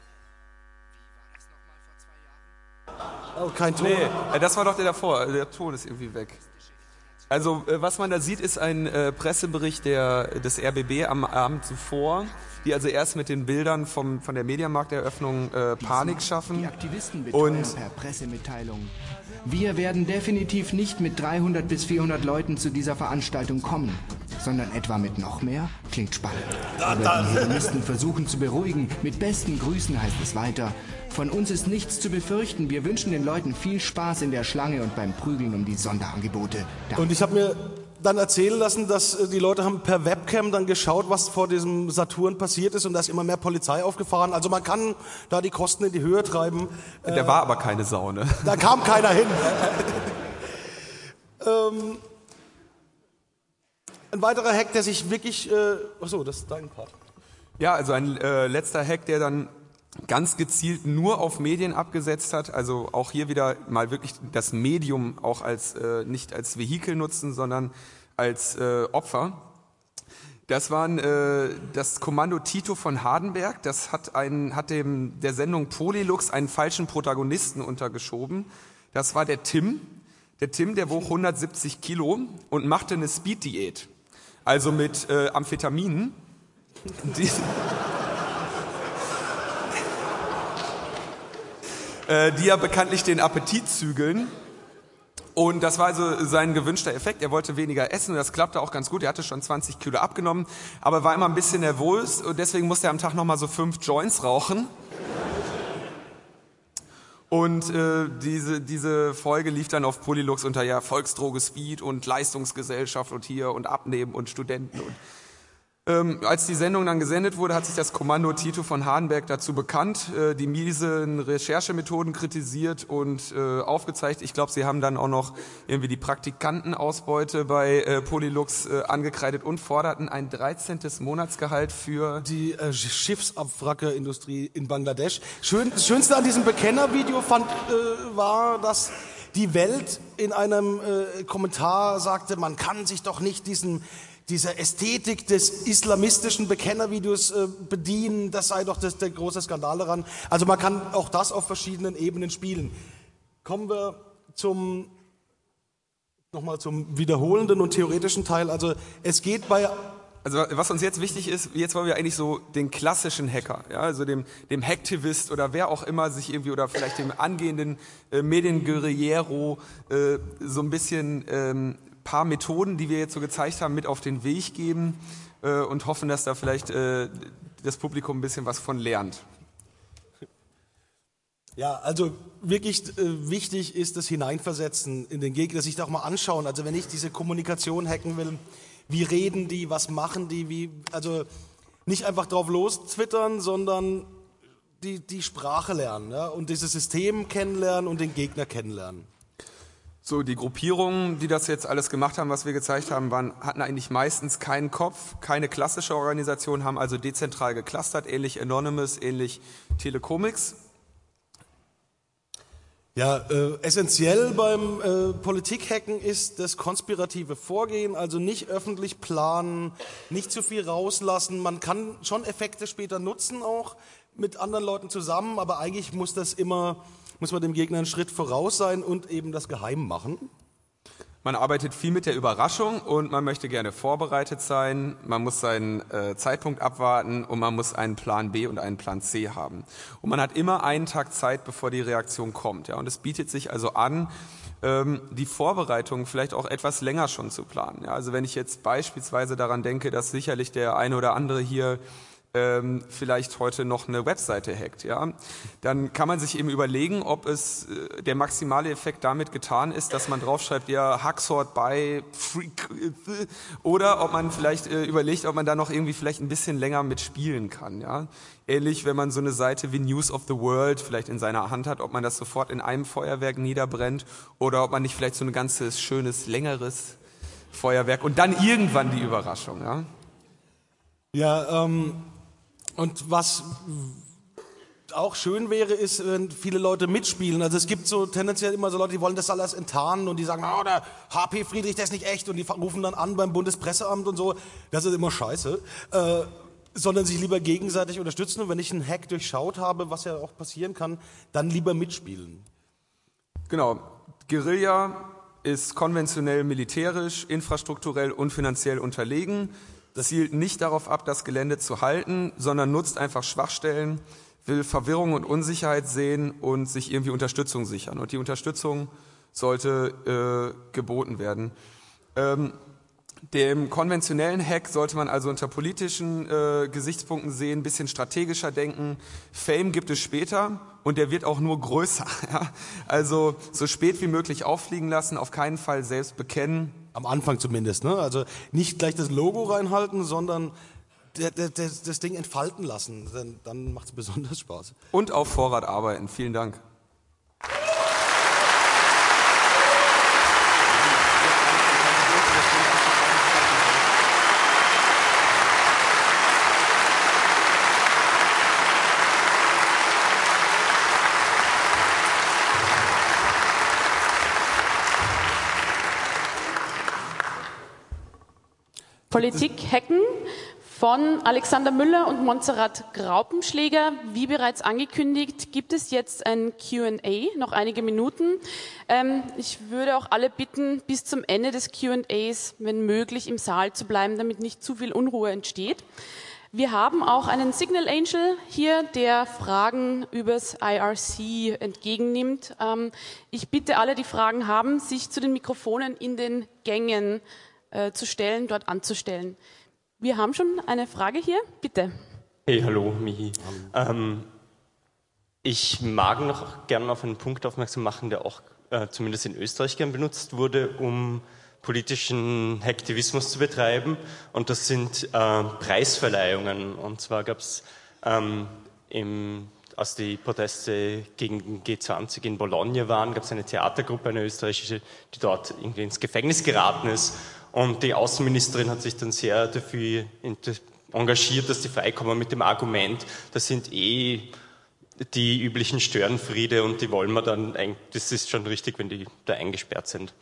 Oh, kein Ton. Nee, das war doch der davor. Der Ton ist irgendwie weg. Also, was man da sieht, ist ein äh, Pressebericht der, des R B B am Abend zuvor, die also erst mit den Bildern vom, von der Mediamarkteröffnung äh, Panik schaffen. Die Aktivisten beteuern per Pressemitteilung: Wir werden definitiv nicht mit dreihundert bis vierhundert Leuten zu dieser Veranstaltung kommen. sondern etwa mit noch mehr? Klingt spannend. Da, Aber da. die Hedonisten versuchen zu beruhigen. Mit besten Grüßen heißt es weiter. Von uns ist nichts zu befürchten. Wir wünschen den Leuten viel Spaß in der Schlange und beim Prügeln um die Sonderangebote. Danke. Und ich habe mir dann erzählen lassen, dass äh, die Leute haben per Webcam dann geschaut, was vor diesem Saturn passiert ist, und da ist immer mehr Polizei aufgefahren. Also man kann da die Kosten in die Höhe treiben. Da äh, war aber keine Sau, ne? Da kam keiner hin. ähm, ein weiterer Hack, der sich wirklich... Äh, achso, das ist dein Part. Ja, also ein äh, letzter Hack, der dann ganz gezielt nur auf Medien abgesetzt hat, also auch hier wieder mal wirklich das Medium auch als äh, nicht als Vehikel nutzen, sondern als äh, Opfer. Das waren äh, das Kommando Tito von Hardenberg, das hat, einen, hat dem der Sendung Polylux einen falschen Protagonisten untergeschoben. Das war der Tim. Der Tim, der wog hundertsiebzig Kilo und machte eine Speed-Diät, also mit äh, Amphetaminen. Die, die ja bekanntlich den Appetit zügeln. Und das war also sein gewünschter Effekt. Er wollte weniger essen und das klappte auch ganz gut. Er hatte schon zwanzig Kilo abgenommen, aber war immer ein bisschen nervös und deswegen musste er am Tag nochmal so fünf Joints rauchen. Und äh, diese, diese Folge lief dann auf Polylux unter ja Volksdroge, Speed und Leistungsgesellschaft und hier und Abnehmen und Studenten und Ähm, als die Sendung dann gesendet wurde, hat sich das Kommando Tito von Hardenberg dazu bekannt, äh, die miesen Recherchemethoden kritisiert und äh, aufgezeigt. Ich glaube, sie haben dann auch noch irgendwie die Praktikantenausbeute bei äh, Polylux äh, angekreidet und forderten ein dreizehntes Monatsgehalt für die äh, Schiffsabwrackerindustrie in Bangladesch. Schön, das Schönste an diesem Bekennervideo fand äh, war, dass die Welt in einem äh, Kommentar sagte, man kann sich doch nicht diesen dieser Ästhetik des islamistischen Bekennervideos äh, bedienen, das sei doch das, der große Skandal daran. Also man kann auch das auf verschiedenen Ebenen spielen. Kommen wir zum nochmal zum wiederholenden und theoretischen Teil. Also es geht bei... Also was uns jetzt wichtig ist, jetzt wollen wir eigentlich so den klassischen Hacker, ja, also dem, dem Hacktivist oder wer auch immer sich irgendwie oder vielleicht dem angehenden äh, Medienguerriero äh, so ein bisschen... Ähm, paar Methoden, die wir jetzt so gezeigt haben, mit auf den Weg geben äh, und hoffen, dass da vielleicht äh, das Publikum ein bisschen was von lernt. Ja, also wirklich äh, wichtig ist das Hineinversetzen in den Gegner, sich da auch mal anschauen. Also wenn ich diese Kommunikation hacken will, wie reden die, was machen die, wie, also nicht einfach drauf los twittern, sondern die, die Sprache lernen, ja, und dieses System kennenlernen und den Gegner kennenlernen. So, die Gruppierungen, die das jetzt alles gemacht haben, was wir gezeigt haben, waren, hatten eigentlich meistens keinen Kopf, keine klassische Organisation, haben also dezentral geclustert, ähnlich Anonymous, ähnlich Telecomics. Ja, äh, essentiell beim äh, Politikhacken ist das konspirative Vorgehen, also nicht öffentlich planen, nicht zu viel rauslassen. Man kann schon Effekte später nutzen, auch mit anderen Leuten zusammen, aber eigentlich muss das immer... muss man dem Gegner einen Schritt voraus sein und eben das geheim machen. Man arbeitet viel mit der Überraschung und man möchte gerne vorbereitet sein, man muss seinen äh, Zeitpunkt abwarten und man muss einen Plan B und einen Plan C haben. Und man hat immer einen Tag Zeit, bevor die Reaktion kommt. Ja? Und es bietet sich also an, ähm, die Vorbereitung vielleicht auch etwas länger schon zu planen. Ja? Also wenn ich jetzt beispielsweise daran denke, dass sicherlich der eine oder andere hier Ähm, vielleicht heute noch eine Webseite hackt, ja, dann kann man sich eben überlegen, ob es äh, der maximale Effekt damit getan ist, dass man draufschreibt, ja, Hacksort by Freak, äh, oder ob man vielleicht äh, überlegt, ob man da noch irgendwie vielleicht ein bisschen länger mitspielen kann, ja. Ähnlich, wenn man so eine Seite wie News of the World vielleicht in seiner Hand hat, ob man das sofort in einem Feuerwerk niederbrennt oder ob man nicht vielleicht so ein ganzes, schönes, längeres Feuerwerk und dann irgendwann die Überraschung, ja. Ja, ähm, und was auch schön wäre, ist, wenn viele Leute mitspielen. Also es gibt so tendenziell immer so Leute, die wollen das alles enttarnen und die sagen, oh, der H P Friedrich, der ist nicht echt, und die rufen dann an beim Bundespresseamt und so. Das ist immer scheiße. Äh, sondern sich lieber gegenseitig unterstützen, und wenn ich einen Hack durchschaut habe, was ja auch passieren kann, dann lieber mitspielen. Genau. Guerilla ist konventionell militärisch, infrastrukturell und finanziell unterlegen. Das zielt nicht darauf ab, das Gelände zu halten, sondern nutzt einfach Schwachstellen, will Verwirrung und Unsicherheit sehen und sich irgendwie Unterstützung sichern. Und die Unterstützung sollte äh, geboten werden. Ähm, Dem konventionellen Hack sollte man also unter politischen äh, Gesichtspunkten sehen, ein bisschen strategischer denken. Fame gibt es später und der wird auch nur größer. Ja? Also so spät wie möglich auffliegen lassen, auf keinen Fall selbst bekennen. Am Anfang zumindest, ne? Also nicht gleich das Logo reinhalten, sondern der, der, der, das Ding entfalten lassen. Dann, dann macht es besonders Spaß. Und auf Vorrat arbeiten. Vielen Dank. Politik hacken von Alexander Müller und Montserrat Graupenschläger. Wie bereits angekündigt, gibt es jetzt ein Q and A, noch einige Minuten. Ähm, ich würde auch alle bitten, bis zum Ende des Q and As, wenn möglich, im Saal zu bleiben, damit nicht zu viel Unruhe entsteht. Wir haben auch einen Signal Angel hier, der Fragen übers I R C entgegennimmt. Ähm, ich bitte alle, die Fragen haben, sich zu den Mikrofonen in den Gängen Äh, zu stellen, dort anzustellen. Wir haben schon eine Frage hier, bitte. Hey, hallo, Michi. Hallo. Ähm, ich mag noch gerne auf einen Punkt aufmerksam machen, der auch äh, zumindest in Österreich gern benutzt wurde, um politischen Hacktivismus zu betreiben. Und das sind äh, Preisverleihungen. Und zwar gab es ähm, im als die Proteste gegen G zwanzig in Bologna waren, gab es eine Theatergruppe, eine österreichische, die dort irgendwie ins Gefängnis geraten ist. Und die Außenministerin hat sich dann sehr dafür engagiert, dass die freikommen mit dem Argument, das sind eh die üblichen Störenfriede und die wollen wir dann, das ist schon richtig, wenn die da eingesperrt sind.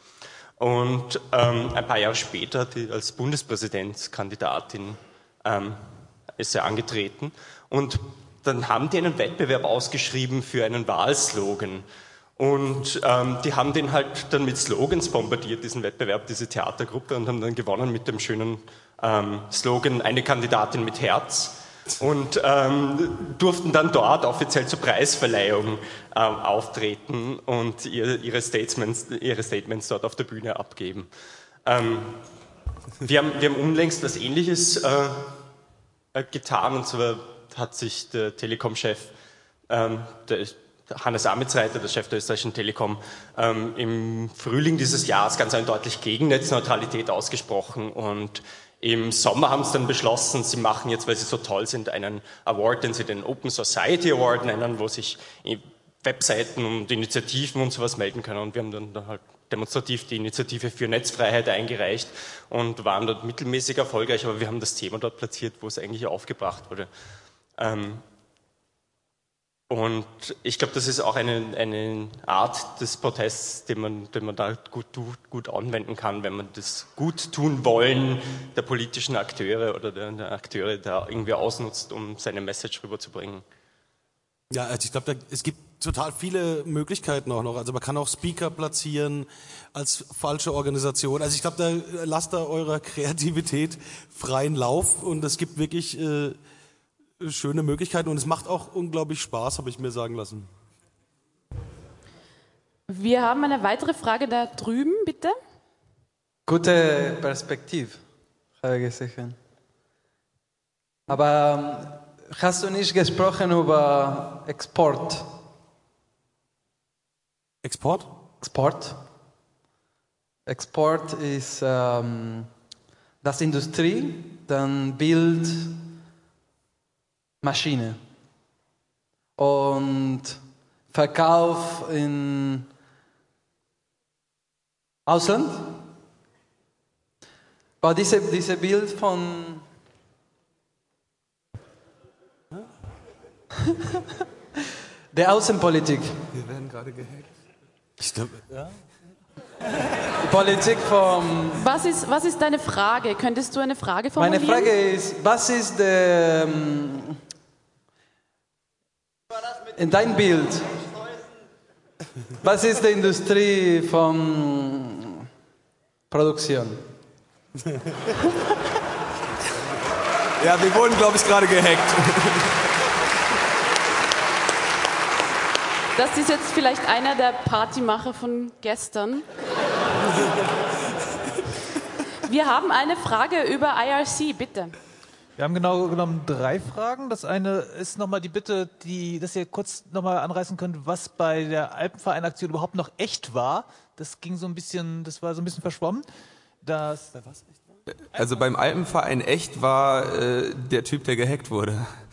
Und ähm, ein paar Jahre später, die als Bundespräsidentskandidatin ähm, ist er angetreten und dann haben die einen Wettbewerb ausgeschrieben für einen Wahlslogan. Und ähm, die haben den halt dann mit Slogans bombardiert, diesen Wettbewerb, diese Theatergruppe, und haben dann gewonnen mit dem schönen ähm, Slogan, eine Kandidatin mit Herz. Und ähm, durften dann dort offiziell zur Preisverleihung ähm, auftreten und ihre, ihre, Statements, ihre Statements dort auf der Bühne abgeben. Ähm, wir, haben, wir haben unlängst was Ähnliches äh, getan, und zwar hat sich der Telekom-Chef, ähm, der Hannes Amitsreiter, der Chef der österreichischen Telekom, ähm, im Frühling dieses Jahres ganz eindeutig gegen Netzneutralität ausgesprochen. Und im Sommer haben sie dann beschlossen, sie machen jetzt, weil sie so toll sind, einen Award, den sie den Open Society Award nennen, wo sich Webseiten und Initiativen und sowas melden können. Und wir haben dann halt demonstrativ die Initiative für Netzfreiheit eingereicht und waren dort mittelmäßig erfolgreich, aber wir haben das Thema dort platziert, wo es eigentlich aufgebracht wurde. Und ich glaube, das ist auch eine, eine Art des Protests, den man, den man da gut, gut anwenden kann, wenn man das Guttun-Wollen der politischen Akteure oder der, der Akteure da irgendwie ausnutzt, um seine Message rüberzubringen. Ja, also ich glaube, es gibt total viele Möglichkeiten auch noch. Also man kann auch Speaker platzieren als falsche Organisation. Also ich glaube, da lasst da eurer Kreativität freien Lauf und es gibt wirklich äh, schöne Möglichkeiten und es macht auch unglaublich Spaß, habe ich mir sagen lassen. Wir haben eine weitere Frage da drüben, bitte. Gute Perspektive, habe ich gesehen. Aber hast du nicht gesprochen über Export? Export? Export. Export ist, ähm, das Industrie, dann Bild, Maschine und Verkauf in Ausland. Aber diese, diese Bild von der Außenpolitik. Wir werden gerade gehackt. Ich glaube, ja. Die Politik vom... Was ist, was ist deine Frage? Könntest du eine Frage formulieren? Meine Frage ist, was ist der... In dein Bild, was ist die Industrie von Produktion? Ja, wir wurden, glaube ich, gerade gehackt. Das ist jetzt vielleicht einer der Partymacher von gestern. wir haben eine Frage über I R C, bitte. Wir haben genau genommen drei Fragen. Das eine ist nochmal die Bitte, die, dass ihr kurz nochmal anreißen könnt, was bei der Alpenverein-Aktion überhaupt noch echt war. Das ging so ein bisschen, das war so ein bisschen verschwommen. Das, bei was echt war? Also beim Alpenverein echt war äh, der Typ, der gehackt wurde.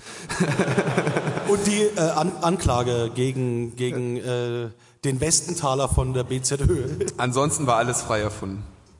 Und die äh, An Anklage gegen, gegen äh, den Westenthaler von der B Z Ö. Ansonsten war alles frei erfunden.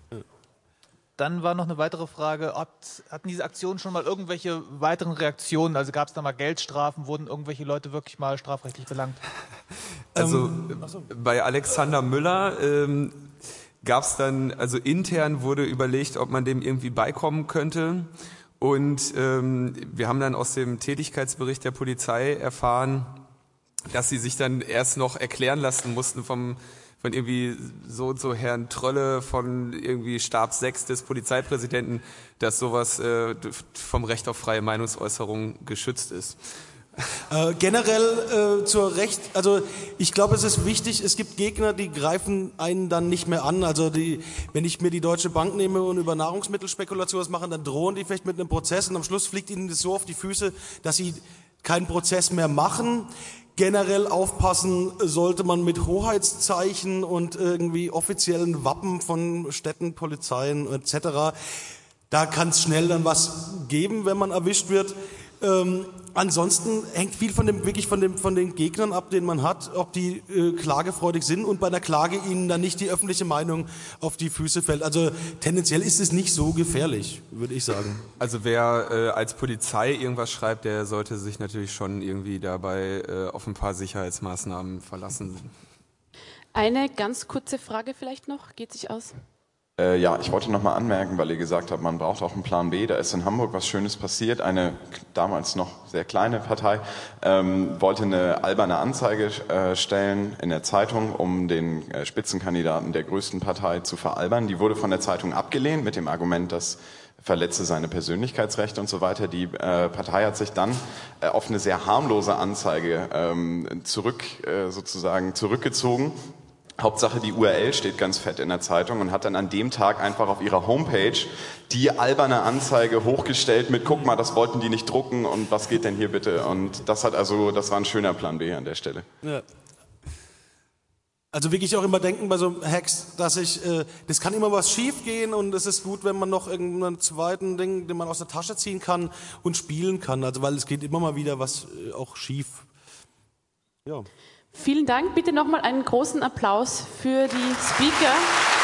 Dann war noch eine weitere Frage, habt, hatten diese Aktionen schon mal irgendwelche weiteren Reaktionen? Also gab es da mal Geldstrafen, wurden irgendwelche Leute wirklich mal strafrechtlich belangt? Also ähm, so. Bei Alexander Müller ähm, gab es dann, also intern wurde überlegt, ob man dem irgendwie beikommen könnte. Und ähm, wir haben dann aus dem Tätigkeitsbericht der Polizei erfahren, dass sie sich dann erst noch erklären lassen mussten vom von irgendwie so und so Herrn Trölle von irgendwie Stab sechs des Polizeipräsidenten, dass sowas äh, vom Recht auf freie Meinungsäußerung geschützt ist. Äh, generell äh, zur Recht, also ich glaube, es ist wichtig, es gibt Gegner, die greifen einen dann nicht mehr an. Also die, wenn ich mir die Deutsche Bank nehme und über Nahrungsmittelspekulation was machen, dann drohen die vielleicht mit einem Prozess und am Schluss fliegt ihnen das so auf die Füße, dass sie keinen Prozess mehr machen. Generell aufpassen sollte man mit Hoheitszeichen und irgendwie offiziellen Wappen von Städten, Polizeien et cetera. Da kann es schnell dann was geben, wenn man erwischt wird. Ähm, ansonsten hängt viel von dem wirklich von dem von den Gegnern ab, den man hat, ob die äh, klagefreudig sind und bei einer Klage ihnen dann nicht die öffentliche Meinung auf die Füße fällt. Also tendenziell ist es nicht so gefährlich, würde ich sagen. Also wer äh, als Polizei irgendwas schreibt, der sollte sich natürlich schon irgendwie dabei äh, auf ein paar Sicherheitsmaßnahmen verlassen. Eine ganz kurze Frage vielleicht noch, geht sich aus? Äh, ja, ich wollte nochmal anmerken, weil ihr gesagt habt, man braucht auch einen Plan B. Da ist in Hamburg was Schönes passiert. Eine damals noch sehr kleine Partei ähm, wollte eine alberne Anzeige äh, stellen in der Zeitung, um den äh, Spitzenkandidaten der größten Partei zu veralbern. Die wurde von der Zeitung abgelehnt mit dem Argument, dass verletze seine Persönlichkeitsrechte und so weiter. Die äh, Partei hat sich dann äh, auf eine sehr harmlose Anzeige ähm, zurück äh, sozusagen zurückgezogen. Hauptsache die U R L steht ganz fett in der Zeitung und hat dann an dem Tag einfach auf ihrer Homepage die alberne Anzeige hochgestellt mit, guck mal, das wollten die nicht drucken und was geht denn hier bitte? Und das hat also, das war ein schöner Plan B an der Stelle. Ja. Also wirklich auch immer denken bei so Hacks, dass ich, äh, das kann immer was schief gehen und es ist gut, wenn man noch irgendeinen zweiten Ding, den man aus der Tasche ziehen kann und spielen kann. Also weil es geht immer mal wieder was äh, auch schief. Ja. Vielen Dank. Bitte nochmal einen großen Applaus für die Speaker.